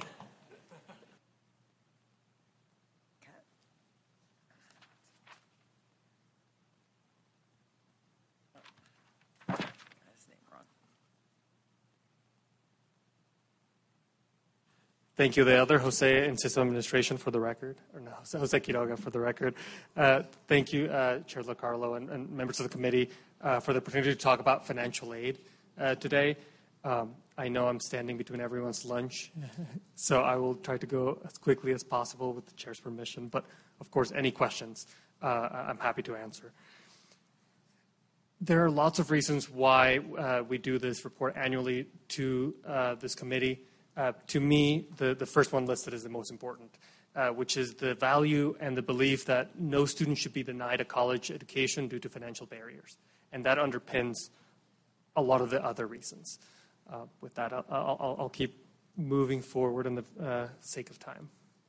Thank you. The other Jose in System Administration, for the record, or no, Jose Quiroga, for the record. Uh, thank you, uh, Chair LaCarlo and, and members of the committee, uh, for the opportunity to talk about financial aid uh, today. Um, I know I'm standing between everyone's lunch, so I will try to go as quickly as possible with the chair's permission. But of course, any questions, uh, I'm happy to answer. There are lots of reasons why uh, we do this report annually to uh, this committee. Uh, to me, the, the first one listed is the most important, uh, which is the value and the belief that no student should be denied a college education due to financial barriers. And that underpins a lot of the other reasons. Uh, with that, I'll, I'll, I'll keep moving forward in the uh, sake of time.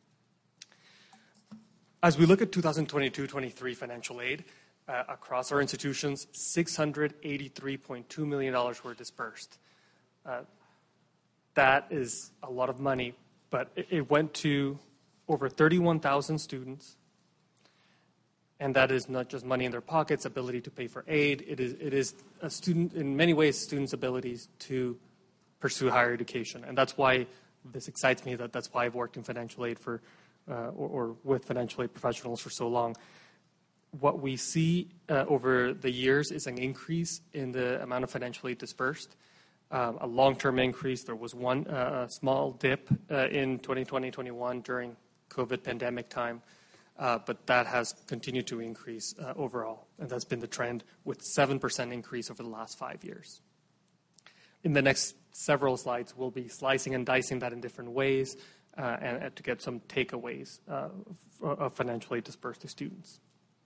As we look at two thousand twenty-two twenty-three financial aid, uh, across our institutions, six hundred eighty-three point two million dollars were dispersed. Uh, That is a lot of money, but it went to over thirty-one thousand students, and that is not just money in their pockets, ability to pay for aid. It is, it is a student, in many ways, students' abilities to pursue higher education, and that's why this excites me. That that's why I've worked in financial aid for, uh, or, or with financial aid professionals for so long. What we see uh, over the years is an increase in the amount of financial aid dispersed. Um, a long-term increase. There was one uh, small dip uh, in twenty twenty twenty-one during COVID pandemic time, uh, but that has continued to increase uh, overall, and that's been the trend with seven percent increase over the last five years. In the next several slides, we'll be slicing and dicing that in different ways uh, and, and to get some takeaways uh, of financial aid dispersed to students.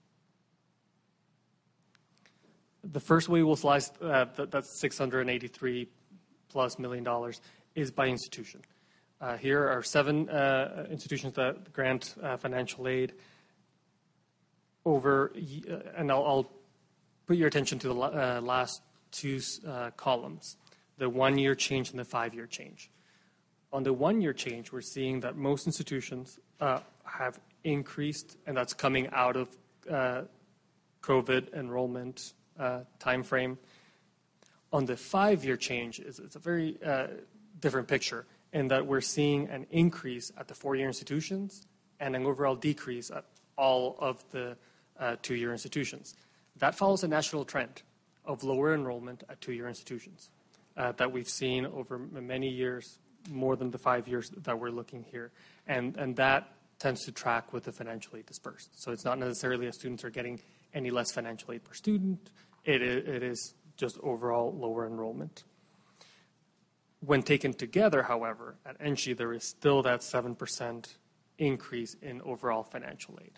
The first way we'll slice uh, that, that's six hundred eighty-three plus million dollars is by institution. Uh, here are seven uh, institutions that grant uh, financial aid over, uh, and I'll, I'll put your attention to the uh, last two uh, columns, the one-year change and the five-year change. On the one-year change, we're seeing that most institutions uh, have increased, and that's coming out of uh, COVID enrollment uh, timeframe. On the five-year change, it's, it's a very uh, different picture in that we're seeing an increase at the four-year institutions and an overall decrease at all of the uh, two-year institutions. That follows a national trend of lower enrollment at two-year institutions uh, that we've seen over many years, more than the five years that we're looking here. And, and that tends to track with the financial aid dispersed. So it's not necessarily that students are getting any less financial aid per student. It, it is just overall lower enrollment. When taken together, however, at N S C H E, there is still that seven percent increase in overall financial aid.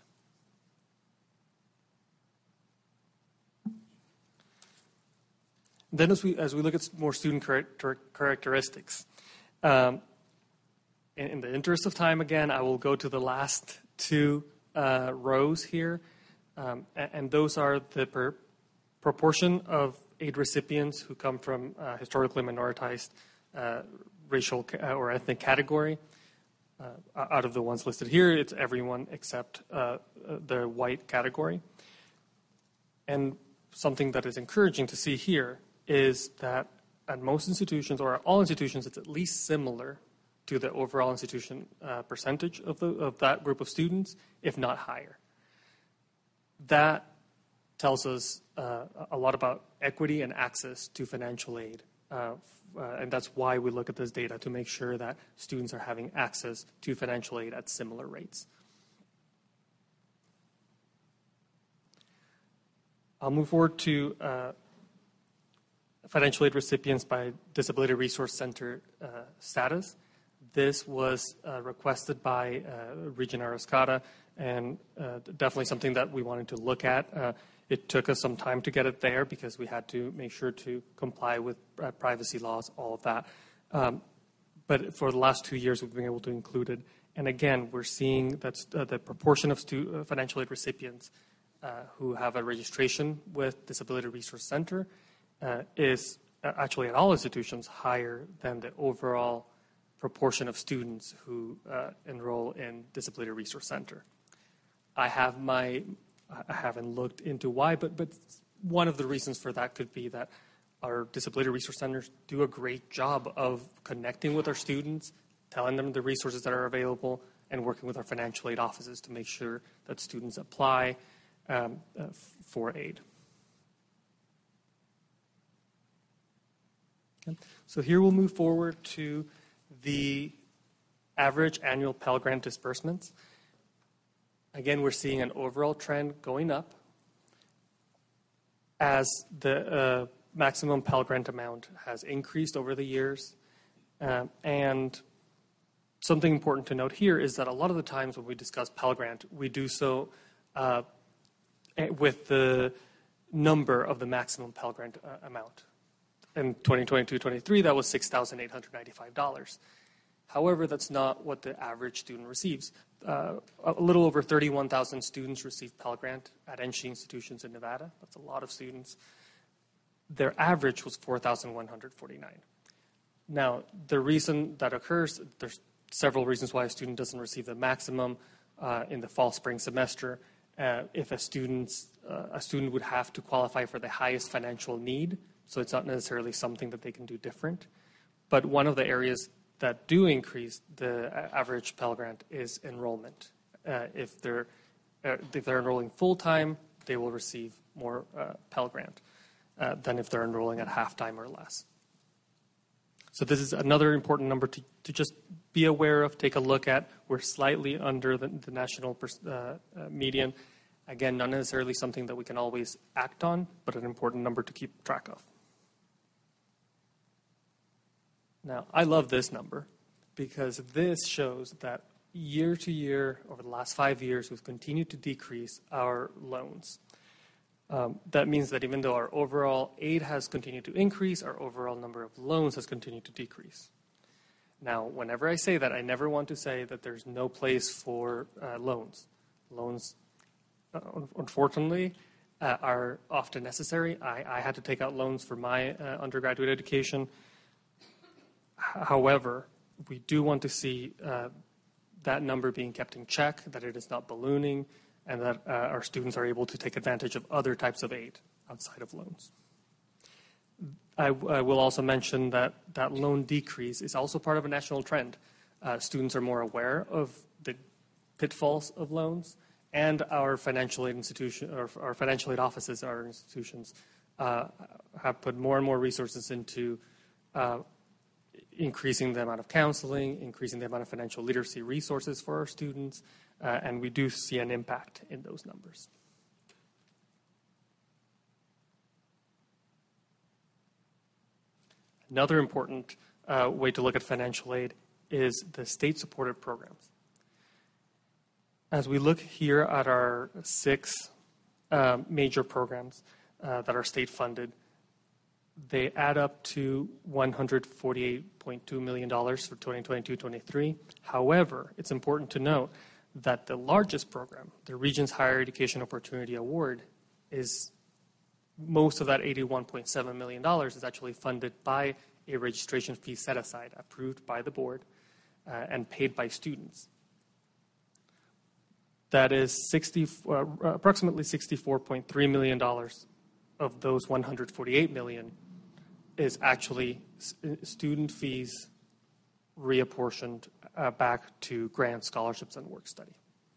Then as we, as we look at more student char- characteristics, um, in, in the interest of time, again, I will go to the last two uh, rows here, um, and, and those are the per- proportion of aid recipients who come from uh, historically minoritized uh, racial ca- or ethnic category. Uh, out of the ones listed here, it's everyone except uh, the white category. And something that is encouraging to see here is that at most institutions, or at all institutions, it's at least similar to the overall institution uh, percentage of, the, of that group of students, if not higher. That tells us uh, a lot about equity and access to financial aid. Uh, uh, and that's why we look at this data, to make sure that students are having access to financial aid at similar rates. I'll move forward to uh, financial aid recipients by Disability Resource Center uh, status. This was uh, requested by uh, Region Arascata, and uh, definitely something that we wanted to look at. Uh, it took us some time to get it there because we had to make sure to comply with uh, privacy laws, all of that. Um, but for the last two years, we've been able to include it. And again, we're seeing that uh, the proportion of stu- uh, financial aid recipients uh, who have a registration with Disability Resource Center uh, is actually at all institutions higher than the overall proportion of students who uh, enroll in Disability Resource Center. I have my, I haven't looked into why, but but one of the reasons for that could be that our Disability Resource Centers do a great job of connecting with our students, telling them the resources that are available, and working with our financial aid offices to make sure that students apply um, uh, for aid. Okay. So here we'll move forward to the average annual Pell Grant disbursements. Again, we're seeing an overall trend going up as the uh, maximum Pell Grant amount has increased over the years. Um, and something important to note here is that a lot of the times when we discuss Pell Grant, we do so uh, with the number of the maximum Pell Grant uh, amount. In twenty twenty-two twenty-three, that was six thousand eight hundred ninety-five dollars. However, that's not what the average student receives. Uh, a little over thirty-one thousand students receive Pell Grant at N S C H E institutions in Nevada. That's a lot of students. Their average was four thousand one hundred forty-nine. Now, the reason that occurs, there's several reasons why a student doesn't receive the maximum uh, in the fall spring semester. Uh, if a student, uh, a student would have to qualify for the highest financial need, so it's not necessarily something that they can do different. But one of the areas that do increase the average Pell Grant is enrollment. Uh, if they're uh, if they're enrolling full time, they will receive more uh, Pell Grant uh, than if they're enrolling at half-time or less. So this is another important number to, to just be aware of, take a look at. We're slightly under the, the national uh, uh, median. Again, not necessarily something that we can always act on, but an important number to keep track of. Now, I love this number because this shows that year to year, over the last five years, we've continued to decrease our loans. Um, that means that even though our overall aid has continued to increase, our overall number of loans has continued to decrease. Now, whenever I say that, I never want to say that there's no place for uh, loans. Loans, uh, unfortunately, uh, are often necessary. I, I had to take out loans for my uh, undergraduate education. H- however, we do want to see uh, that number being kept in check, that it is not ballooning, and that uh, our students are able to take advantage of other types of aid outside of loans. I, I will also mention that that loan decrease is also part of a national trend. Uh, students are more aware of the pitfalls of loans, and our financial aid institution, or our financial aid offices, our institutions, uh, have put more and more resources into uh, increasing the amount of counseling, increasing the amount of financial literacy resources for our students, uh, and we do see an impact in those numbers. Another important uh, way to look at financial aid is the state-supported programs. As we look here at our six uh, major programs uh, that are state-funded, they add up to one hundred forty-eight point two million dollars for twenty twenty-two twenty-three. However, it's important to note that the largest program, the Regents Higher Education Opportunity Award, is most of that eighty-one point seven million dollars is actually funded by a registration fee set aside, approved by the board, uh, and paid by students. That is sixty, uh, approximately sixty-four point three million dollars of those one hundred forty-eight million dollars is actually student fees reapportioned uh, back to grants, scholarships, and work study.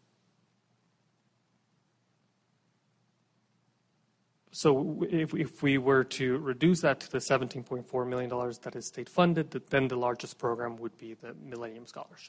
So if, if we were to reduce that to the seventeen point four million dollars that is state funded, then the largest program would be the Millennium Scholarship.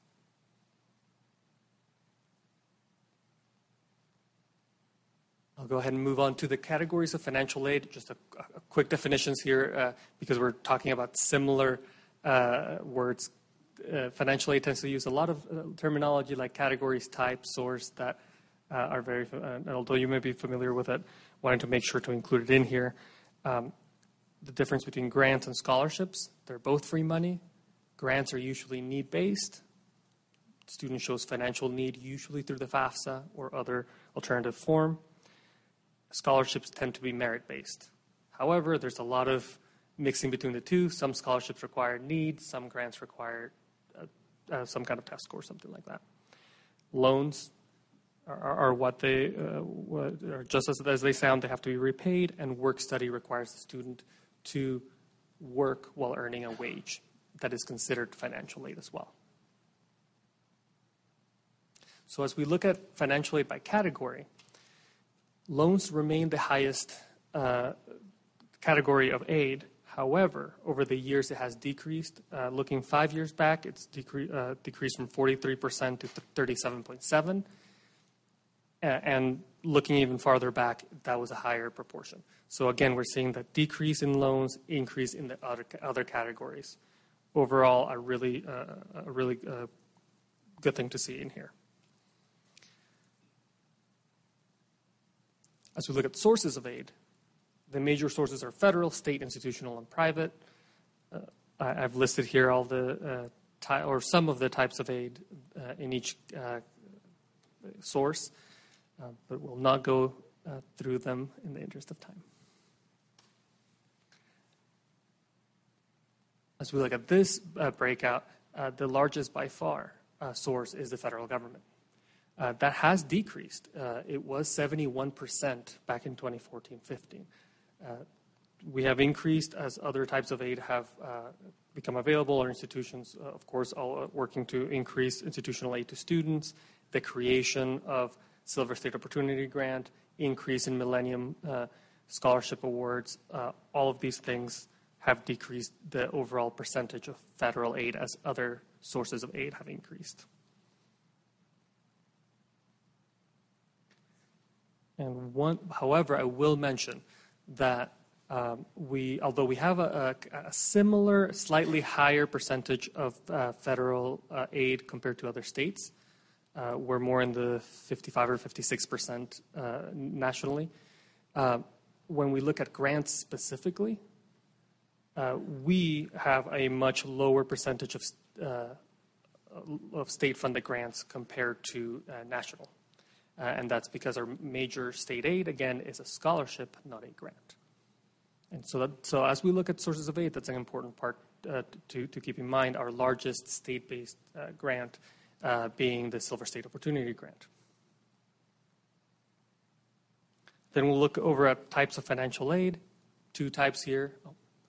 I'll go ahead and move on to the categories of financial aid. Just a, a quick definitions here, uh, because we're talking about similar uh, words. Uh, financial aid tends to use a lot of uh, terminology like categories, type, source that uh, are very, uh, and although you may be familiar with it, wanted to make sure to include it in here. Um, the difference between grants and scholarships, they're both free money. Grants are usually need-based. Student shows financial need usually through the FAFSA or other alternative form. Scholarships tend to be merit-based. However, there's a lot of mixing between the two. Some scholarships require need, some grants require uh, uh, some kind of test score, something like that. Loans are, are what they, uh, what are just as, as they sound, they have to be repaid, and work study requires the student to work while earning a wage. That is considered financial aid as well. So as we look at financial aid by category, loans remain the highest uh, category of aid. However, over the years, it has decreased. Uh, looking five years back, it's decre- uh, decreased from forty-three percent to thirty-seven point seven percent. Uh, and looking even farther back, that was a higher proportion. So again, we're seeing that decrease in loans, increase in the other, other categories. Overall, a really, uh, a really uh, good thing to see in here. As we look at sources of aid, the major sources are federal, state, institutional, and private. Uh, I, I've listed here all the, uh, ty- or some of the types of aid uh, in each uh, source, uh, but we'll not go uh, through them in the interest of time. As we look at this uh, breakout, uh, the largest by far uh, source is the federal government. Uh, that has decreased. Uh, it was seventy-one percent back in twenty fourteen fifteen. Uh, we have increased as other types of aid have uh, become available. Our institutions, uh, of course, all working to increase institutional aid to students, the creation of Silver State Opportunity Grant, increase in Millennium uh, Scholarship Awards. Uh, all of these things have decreased the overall percentage of federal aid as other sources of aid have increased. And one, however, I will mention that um, we, although we have a, a, a similar, slightly higher percentage of uh, federal uh, aid compared to other states, uh, we're more in the fifty-five or fifty-six percent uh, nationally. Uh, when we look at grants specifically, uh, we have a much lower percentage of, uh, of state-funded grants compared to uh, national. Uh, and that's because our major state aid, again, is a scholarship, not a grant. And so, that, so as we look at sources of aid, that's an important part uh, to, to keep in mind. Our largest state-based uh, grant uh, being the Silver State Opportunity Grant. Then we'll look over at types of financial aid. Two types here. Oh.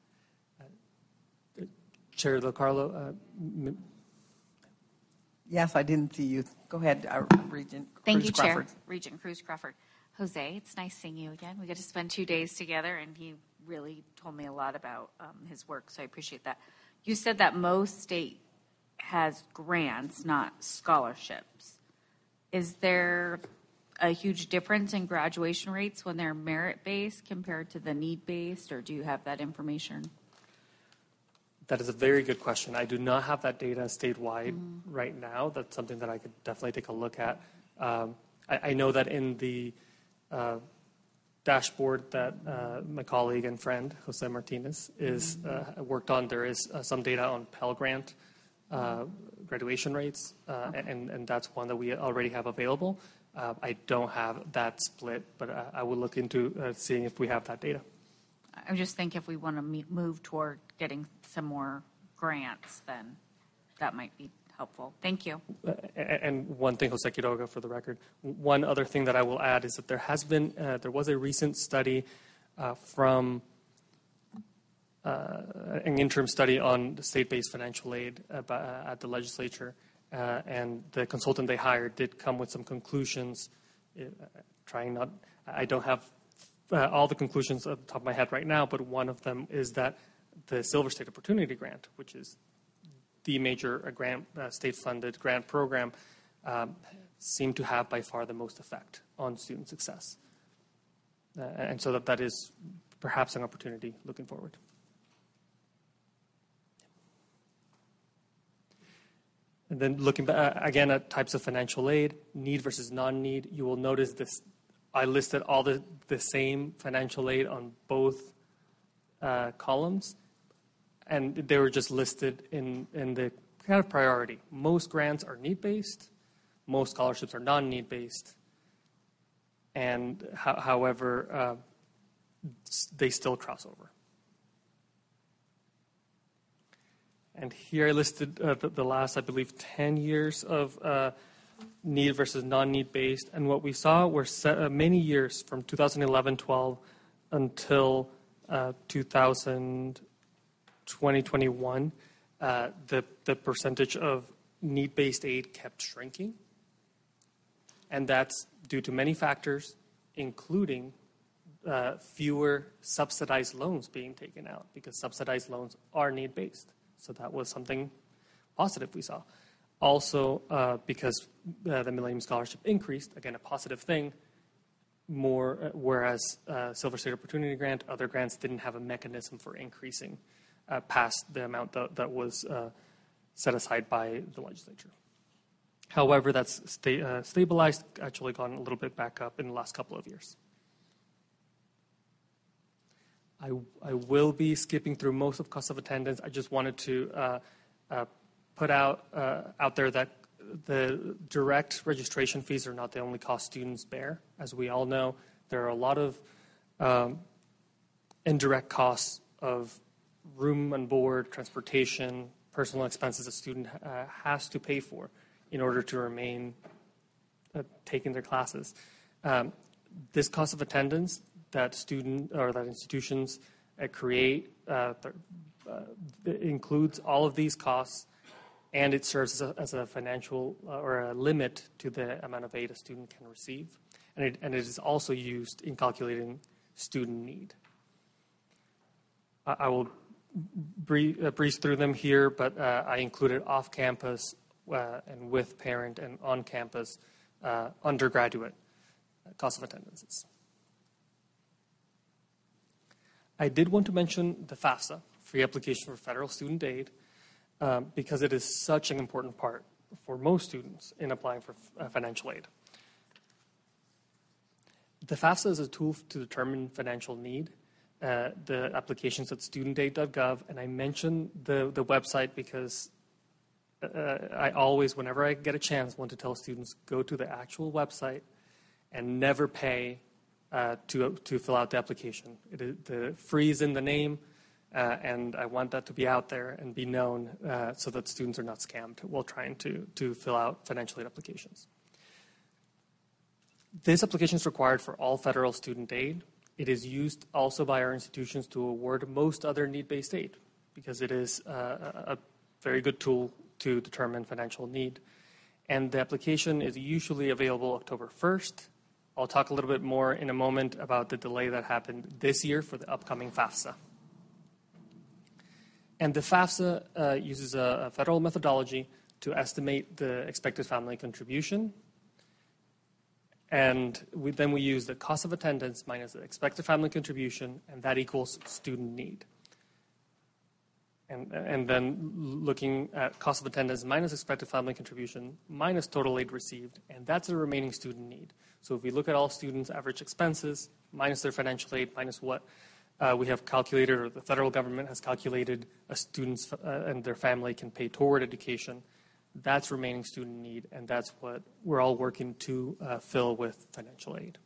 Uh, Chair Del Carlo. Uh, m- Yes, I didn't see you. Go ahead, uh, Regent Thank Cruz you, Crawford. Chair. Regent Cruz Crawford. Jose, it's nice seeing you again. We got to spend two days together, and he really told me a lot about um, his work, so I appreciate that. You said that most state has grants, not scholarships. Is there a huge difference in graduation rates when they're merit-based compared to the need-based, or do you have that information? That is a very good question. I do not have that data statewide mm-hmm. right now. That's something that I could definitely take a look at. Um, I, I know that in the uh, dashboard that uh, my colleague and friend, Jose Martinez, is uh, worked on, there is uh, some data on Pell Grant uh, graduation rates, uh, okay. and, and that's one that we already have available. Uh, I don't have that split, but uh, I will look into uh, seeing if we have that data. I'm just thinking if we want to move toward getting some more grants, then that might be helpful. Thank you. Uh, and one thing, Jose Quiroga, for the record, one other thing that I will add is that there has been, uh, there was a recent study uh, from uh, an interim study on the state-based financial aid uh, by, uh, at the legislature, uh, and the consultant they hired did come with some conclusions, uh, trying not, I don't have Uh, all the conclusions at the top of my head right now, but one of them is that the Silver State Opportunity Grant, which is the major uh, grant, uh, state-funded grant program, um, seemed to have by far the most effect on student success. Uh, and so that, that is perhaps an opportunity looking forward. And then looking back, uh, again at types of financial aid, need versus non-need, you will notice this. I listed all the, the same financial aid on both uh, columns, and they were just listed in, in the kind of priority. Most grants are need-based, most scholarships are non-need-based, and ho- however, uh, they still cross over. And here I listed uh, the, the last, I believe, ten years of uh, need versus non-need based, and what we saw were set, uh, many years from two thousand eleven twelve until uh, two thousand twenty twenty-one, uh, the, the percentage of need-based aid kept shrinking, and that's due to many factors, including uh, fewer subsidized loans being taken out, because subsidized loans are need-based. So that was something positive we saw. Also, uh, because uh, the Millennium Scholarship increased, again, a positive thing, more, uh, whereas uh, Silver State Opportunity Grant, other grants didn't have a mechanism for increasing uh, past the amount that, that was uh, set aside by the legislature. However, that's sta- uh, stabilized, actually gone a little bit back up in the last couple of years. I, I will be skipping through most of cost of attendance. I just wanted to uh, uh, put out uh, out there that the direct registration fees are not the only cost students bear. As we all know, there are a lot of um, indirect costs of room and board, transportation, personal expenses a student uh, has to pay for in order to remain uh, taking their classes. Um, this cost of attendance that student or that institutions uh, create uh, th- uh, includes all of these costs, and it serves as a, as a financial uh, or a limit to the amount of aid a student can receive. And it, and it is also used in calculating student need. I, I will bree- uh, breeze through them here, but uh, I included off-campus uh, and with parent and on-campus uh, undergraduate cost of attendances. I did want to mention the FAFSA, Free Application for Federal Student Aid, um, because it is such an important part for most students in applying for uh, financial aid. The FAFSA is a tool to determine financial need. Uh, the application's at student aid dot gov, and I mention the, the website because uh, I always, whenever I get a chance, want to tell students, go to the actual website and never pay uh, to, to fill out the application. It is, the free is in the name, uh, and I want that to be out there and be known uh, so that students are not scammed while trying to, to fill out financial aid applications. This application is required for all federal student aid. It is used also by our institutions to award most other need-based aid because it is uh, a very good tool to determine financial need. And the application is usually available October first. I'll talk a little bit more in a moment about the delay that happened this year for the upcoming FAFSA. And the FAFSA uh, uses a, a federal methodology to estimate the expected family contribution. And we, then we use the cost of attendance minus the expected family contribution, and that equals student need. And, and then looking at cost of attendance minus expected family contribution minus total aid received, and that's the remaining student need. So if we look at all students' average expenses minus their financial aid minus what uh, we have calculated or the federal government has calculated a student's uh, and their family can pay toward education, that's remaining student need, and that's what we're all working to uh, fill with financial aid.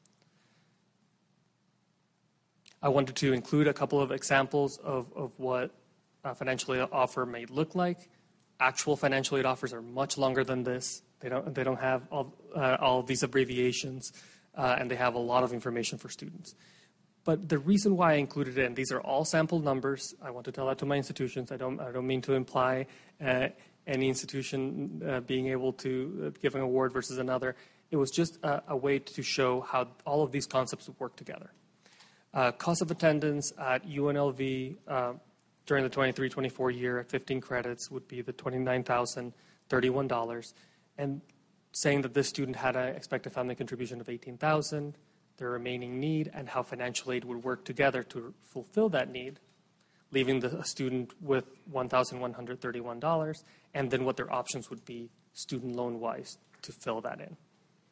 I wanted to include a couple of examples of, of what a financial aid offer may look like. Actual financial aid offers are much longer than this. They don't, they don't have all, uh, all of these abbreviations, uh, and they have a lot of information for students. But the reason why I included it, and these are all sample numbers, I want to tell that to my institutions. I don't, I don't mean to imply uh, any institution uh, being able to give an award versus another. It was just a, a way to show how all of these concepts work together. Uh, cost of attendance at U N L V uh, during the twenty-three twenty-four year at fifteen credits would be the twenty-nine thousand thirty-one dollars. And saying that this student had an expected family contribution of eighteen thousand dollars, their remaining need, and how financial aid would work together to fulfill that need, leaving the student with one thousand one hundred thirty-one dollars, and then what their options would be student loan-wise to fill that in.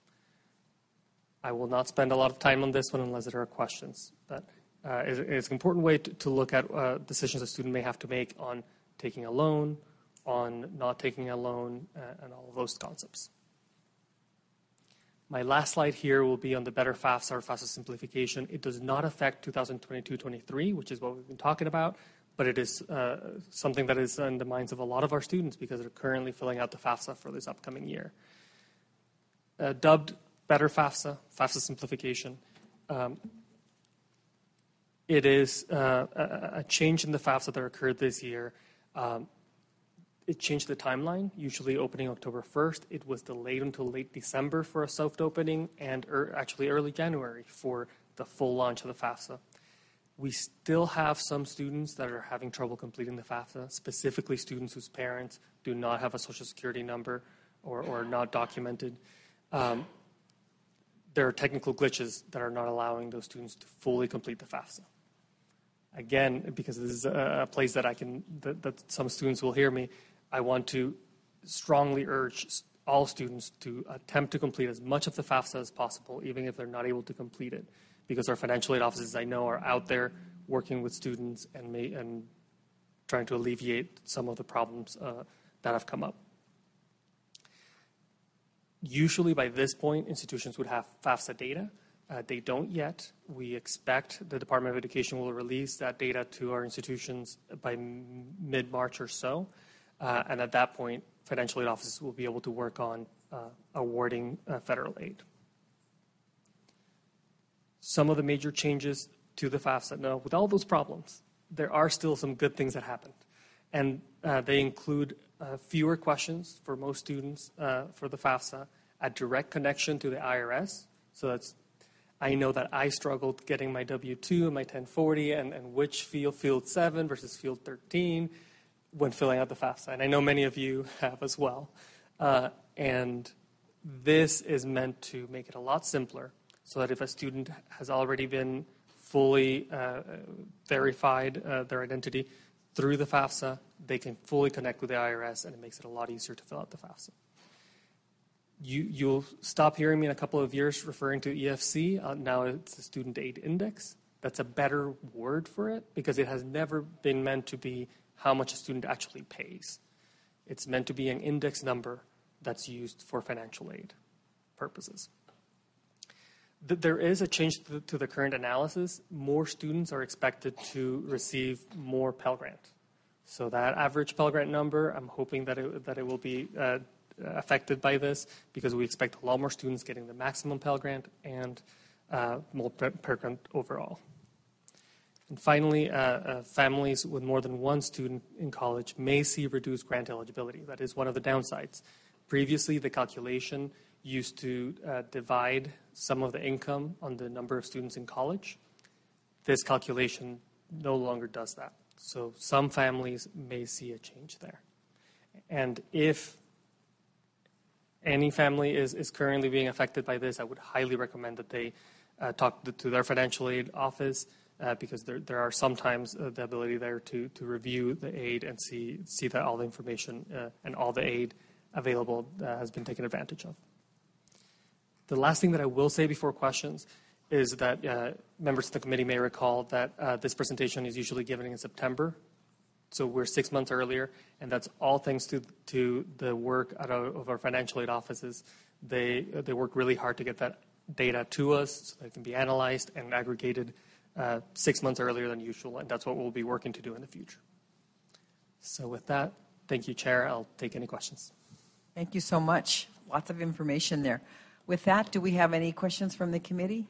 I will not spend a lot of time on this one unless there are questions, but uh, it's, it's an important way to, to look at uh, decisions a student may have to make on taking a loan, on not taking a loan, uh, and all of those concepts. My last slide here will be on the Better FAFSA or FAFSA simplification. It does not affect two thousand twenty-two twenty-three, which is what we've been talking about, but it is uh, something that is in the minds of a lot of our students because they're currently filling out the FAFSA for this upcoming year. Uh, dubbed Better FAFSA, FAFSA simplification. Um, it is uh, a, a change in the FAFSA that occurred this year. Um, It changed the timeline, usually opening October first. It was delayed until late December for a soft opening and er, actually early January for the full launch of the FAFSA. We still have some students that are having trouble completing the FAFSA, specifically students whose parents do not have a Social Security number or, or not documented. Um, there are technical glitches that are not allowing those students to fully complete the FAFSA. Again, because this is a, a place that I can, that, that some students will hear me, I want to strongly urge all students to attempt to complete as much of the FAFSA as possible, even if they're not able to complete it, because our financial aid offices, I know, are out there working with students and, may, and trying to alleviate some of the problems uh, that have come up. Usually by this point, institutions would have FAFSA data. Uh, they don't yet. We expect the Department of Education will release that data to our institutions by mid-March or so. Uh, and at that point, financial aid offices will be able to work on uh, awarding uh, federal aid. Some of the major changes to the FAFSA. Now, with all those problems, there are still some good things that happened. And uh, they include uh, fewer questions for most students uh, for the FAFSA, a direct connection to the I R S. So that's, I know that I struggled getting my W two and my ten forty and, and which field, field seven versus field thirteen when filling out the FAFSA. And I know many of you have as well. Uh, and this is meant to make it a lot simpler so that if a student has already been fully uh, verified uh, their identity through the FAFSA, they can fully connect with the I R S, and it makes it a lot easier to fill out the FAFSA. You, you'll stop hearing me in a couple of years referring to E F C. Uh, now it's the Student Aid Index. That's a better word for it because it has never been meant to be how much a student actually pays. It's meant to be an index number that's used for financial aid purposes. th- there is a change to the, to the current analysis. More students are expected to receive more Pell Grant. So that average Pell Grant number, I'm hoping that it, that it will be uh, affected by this because we expect a lot more students getting the maximum Pell Grant and uh, more Pell Grant overall. And finally, uh, uh, families with more than one student in college may see reduced grant eligibility. That is one of the downsides. Previously, the calculation used to uh, divide some of the income on the number of students in college. This calculation no longer does that. So some families may see a change there. And if any family is, is currently being affected by this, I would highly recommend that they uh, talk to, to their financial aid office uh, because there, there are sometimes uh, the ability there to, to review the aid and see, see that all the information uh, and all the aid available uh, has been taken advantage of. The last thing that I will say before questions is that uh, members of the committee may recall that uh, this presentation is usually given in September. So we're six months earlier, and that's all thanks to, to the work out of, of our financial aid offices. They, they work really hard to get that data to us so that it can be analyzed and aggregated uh, six months earlier than usual, and that's what we'll be working to do in the future. So with that, thank you, Chair. I'll take any questions. Thank you so much. Lots of information there. With that, do we have any questions from the committee?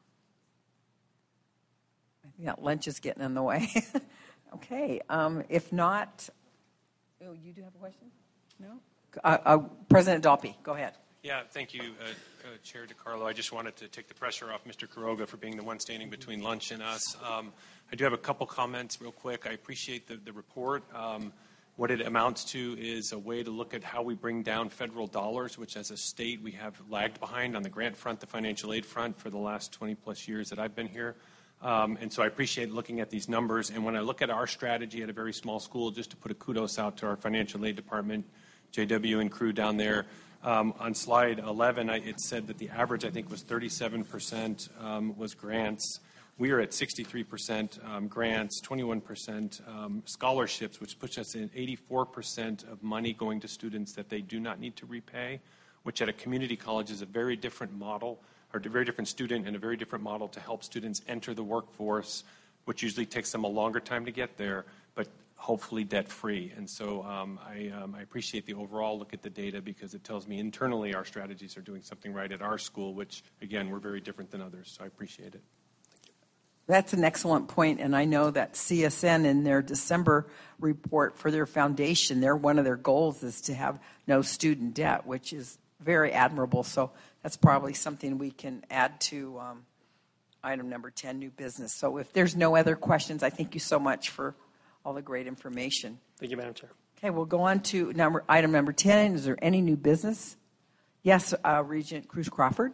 I think that lunch is getting in the way. Okay. Um, if not, oh, you do have a question? No? Uh, uh, President Dolpe, go ahead. Yeah, thank you, uh, uh, Chair DiCarlo. I just wanted to take the pressure off Mister Quiroga for being the one standing between lunch and us. Um, I do have a couple comments real quick. I appreciate the, the report. Um, what it amounts to is a way to look at how we bring down federal dollars, which as a state we have lagged behind on the grant front, the financial aid front for the last twenty plus years that I've been here. Um, and so I appreciate looking at these numbers. And when I look at our strategy at a very small school, just to put a kudos out to our financial aid department, J W and crew down there, um, on slide eleven, I, it said that the average, I think, was thirty-seven percent um, was grants. We are at sixty-three percent um, grants, twenty-one percent um, scholarships, which puts us in eighty-four percent of money going to students that they do not need to repay, which at a community college is a very different model, or a very different student and a very different model to help students enter the workforce, which usually takes them a longer time to get there, but hopefully debt-free. And so um, I, um, I appreciate the overall look at the data because it tells me internally our strategies are doing something right at our school, which, again, we're very different than others. So I appreciate it. That's an excellent point, and I know that C S N in their December report for their foundation, their one of their goals is to have no student debt, which is very admirable. So that's probably something we can add to um, item number ten, new business. So if there's no other questions, I thank you so much for all the great information. Thank you, Madam Chair. Okay, we'll go on to number item number ten. Is there any new business? Yes, uh, Regent Cruz Crawford.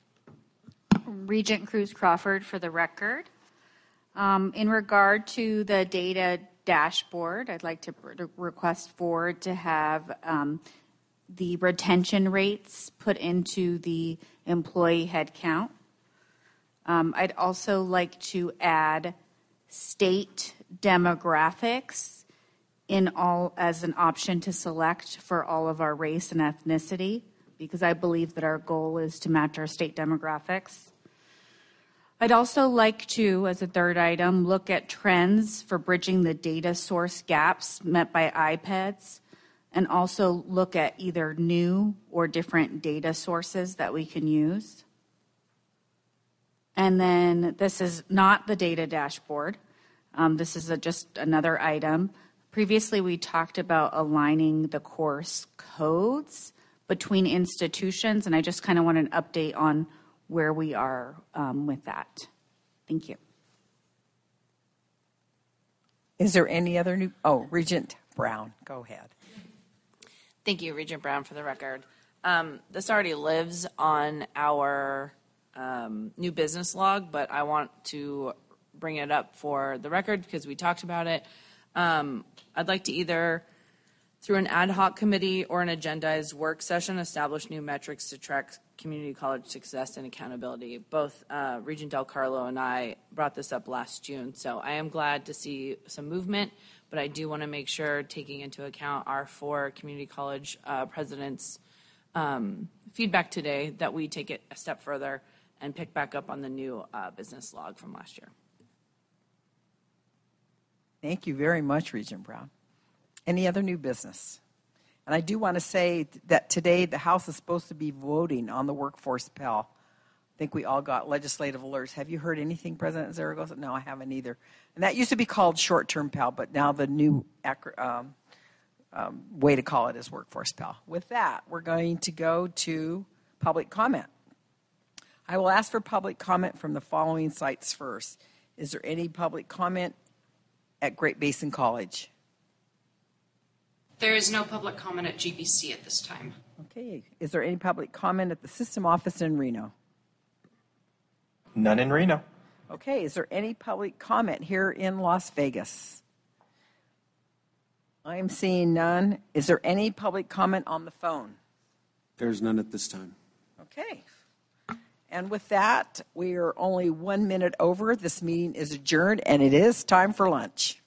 Regent Cruz Crawford for the record. Um, in regard to the data dashboard, I'd like to request Ford to have um, the retention rates put into the employee headcount. Um, I'd also like to add state demographics in all as an option to select for all of our race and ethnicity, because I believe that our goal is to match our state demographics. I'd also like to, as a third item, look at trends for bridging the data source gaps met by iPads, and also look at either new or different data sources that we can use. And then this is not the data dashboard. Um, this is a, just another item. Previously, we talked about aligning the course codes between institutions, and I just kind of want an update on where we are um, with that. Thank you. Is there any other new? Oh, Regent Brown, go ahead. Thank you, Regent Brown, for the record. Um, this already lives on our um, new business log, but I want to bring it up for the record because we talked about it. Um, I'd like to either, through an ad hoc committee or an agendized work session, establish new metrics to track community college success and accountability. Both uh, Regent Del Carlo and I brought this up last June, so I am glad to see some movement, but I do want to make sure, taking into account our four community college uh, presidents' um, feedback today, that we take it a step further and pick back up on the new uh, business log from last year. Thank you very much, Regent Brown. Any other new business? And I do want to say that today the House is supposed to be voting on the workforce Pell. I think we all got legislative alerts. Have you heard anything, President Zaragoza? No, I haven't either. And that used to be called short-term Pell, but now the new um, um, way to call it is workforce Pell. With that, we're going to go to public comment. I will ask for public comment from the following sites first. Is there any public comment at Great Basin College? There is no public comment at G B C at this time. Okay. Is there any public comment at the system office in Reno? None in Reno. Okay. Is there any public comment here in Las Vegas? I'm seeing none. Is there any public comment on the phone? There's none at this time. Okay. And with that, we are only one minute over. This meeting is adjourned, and it is time for lunch.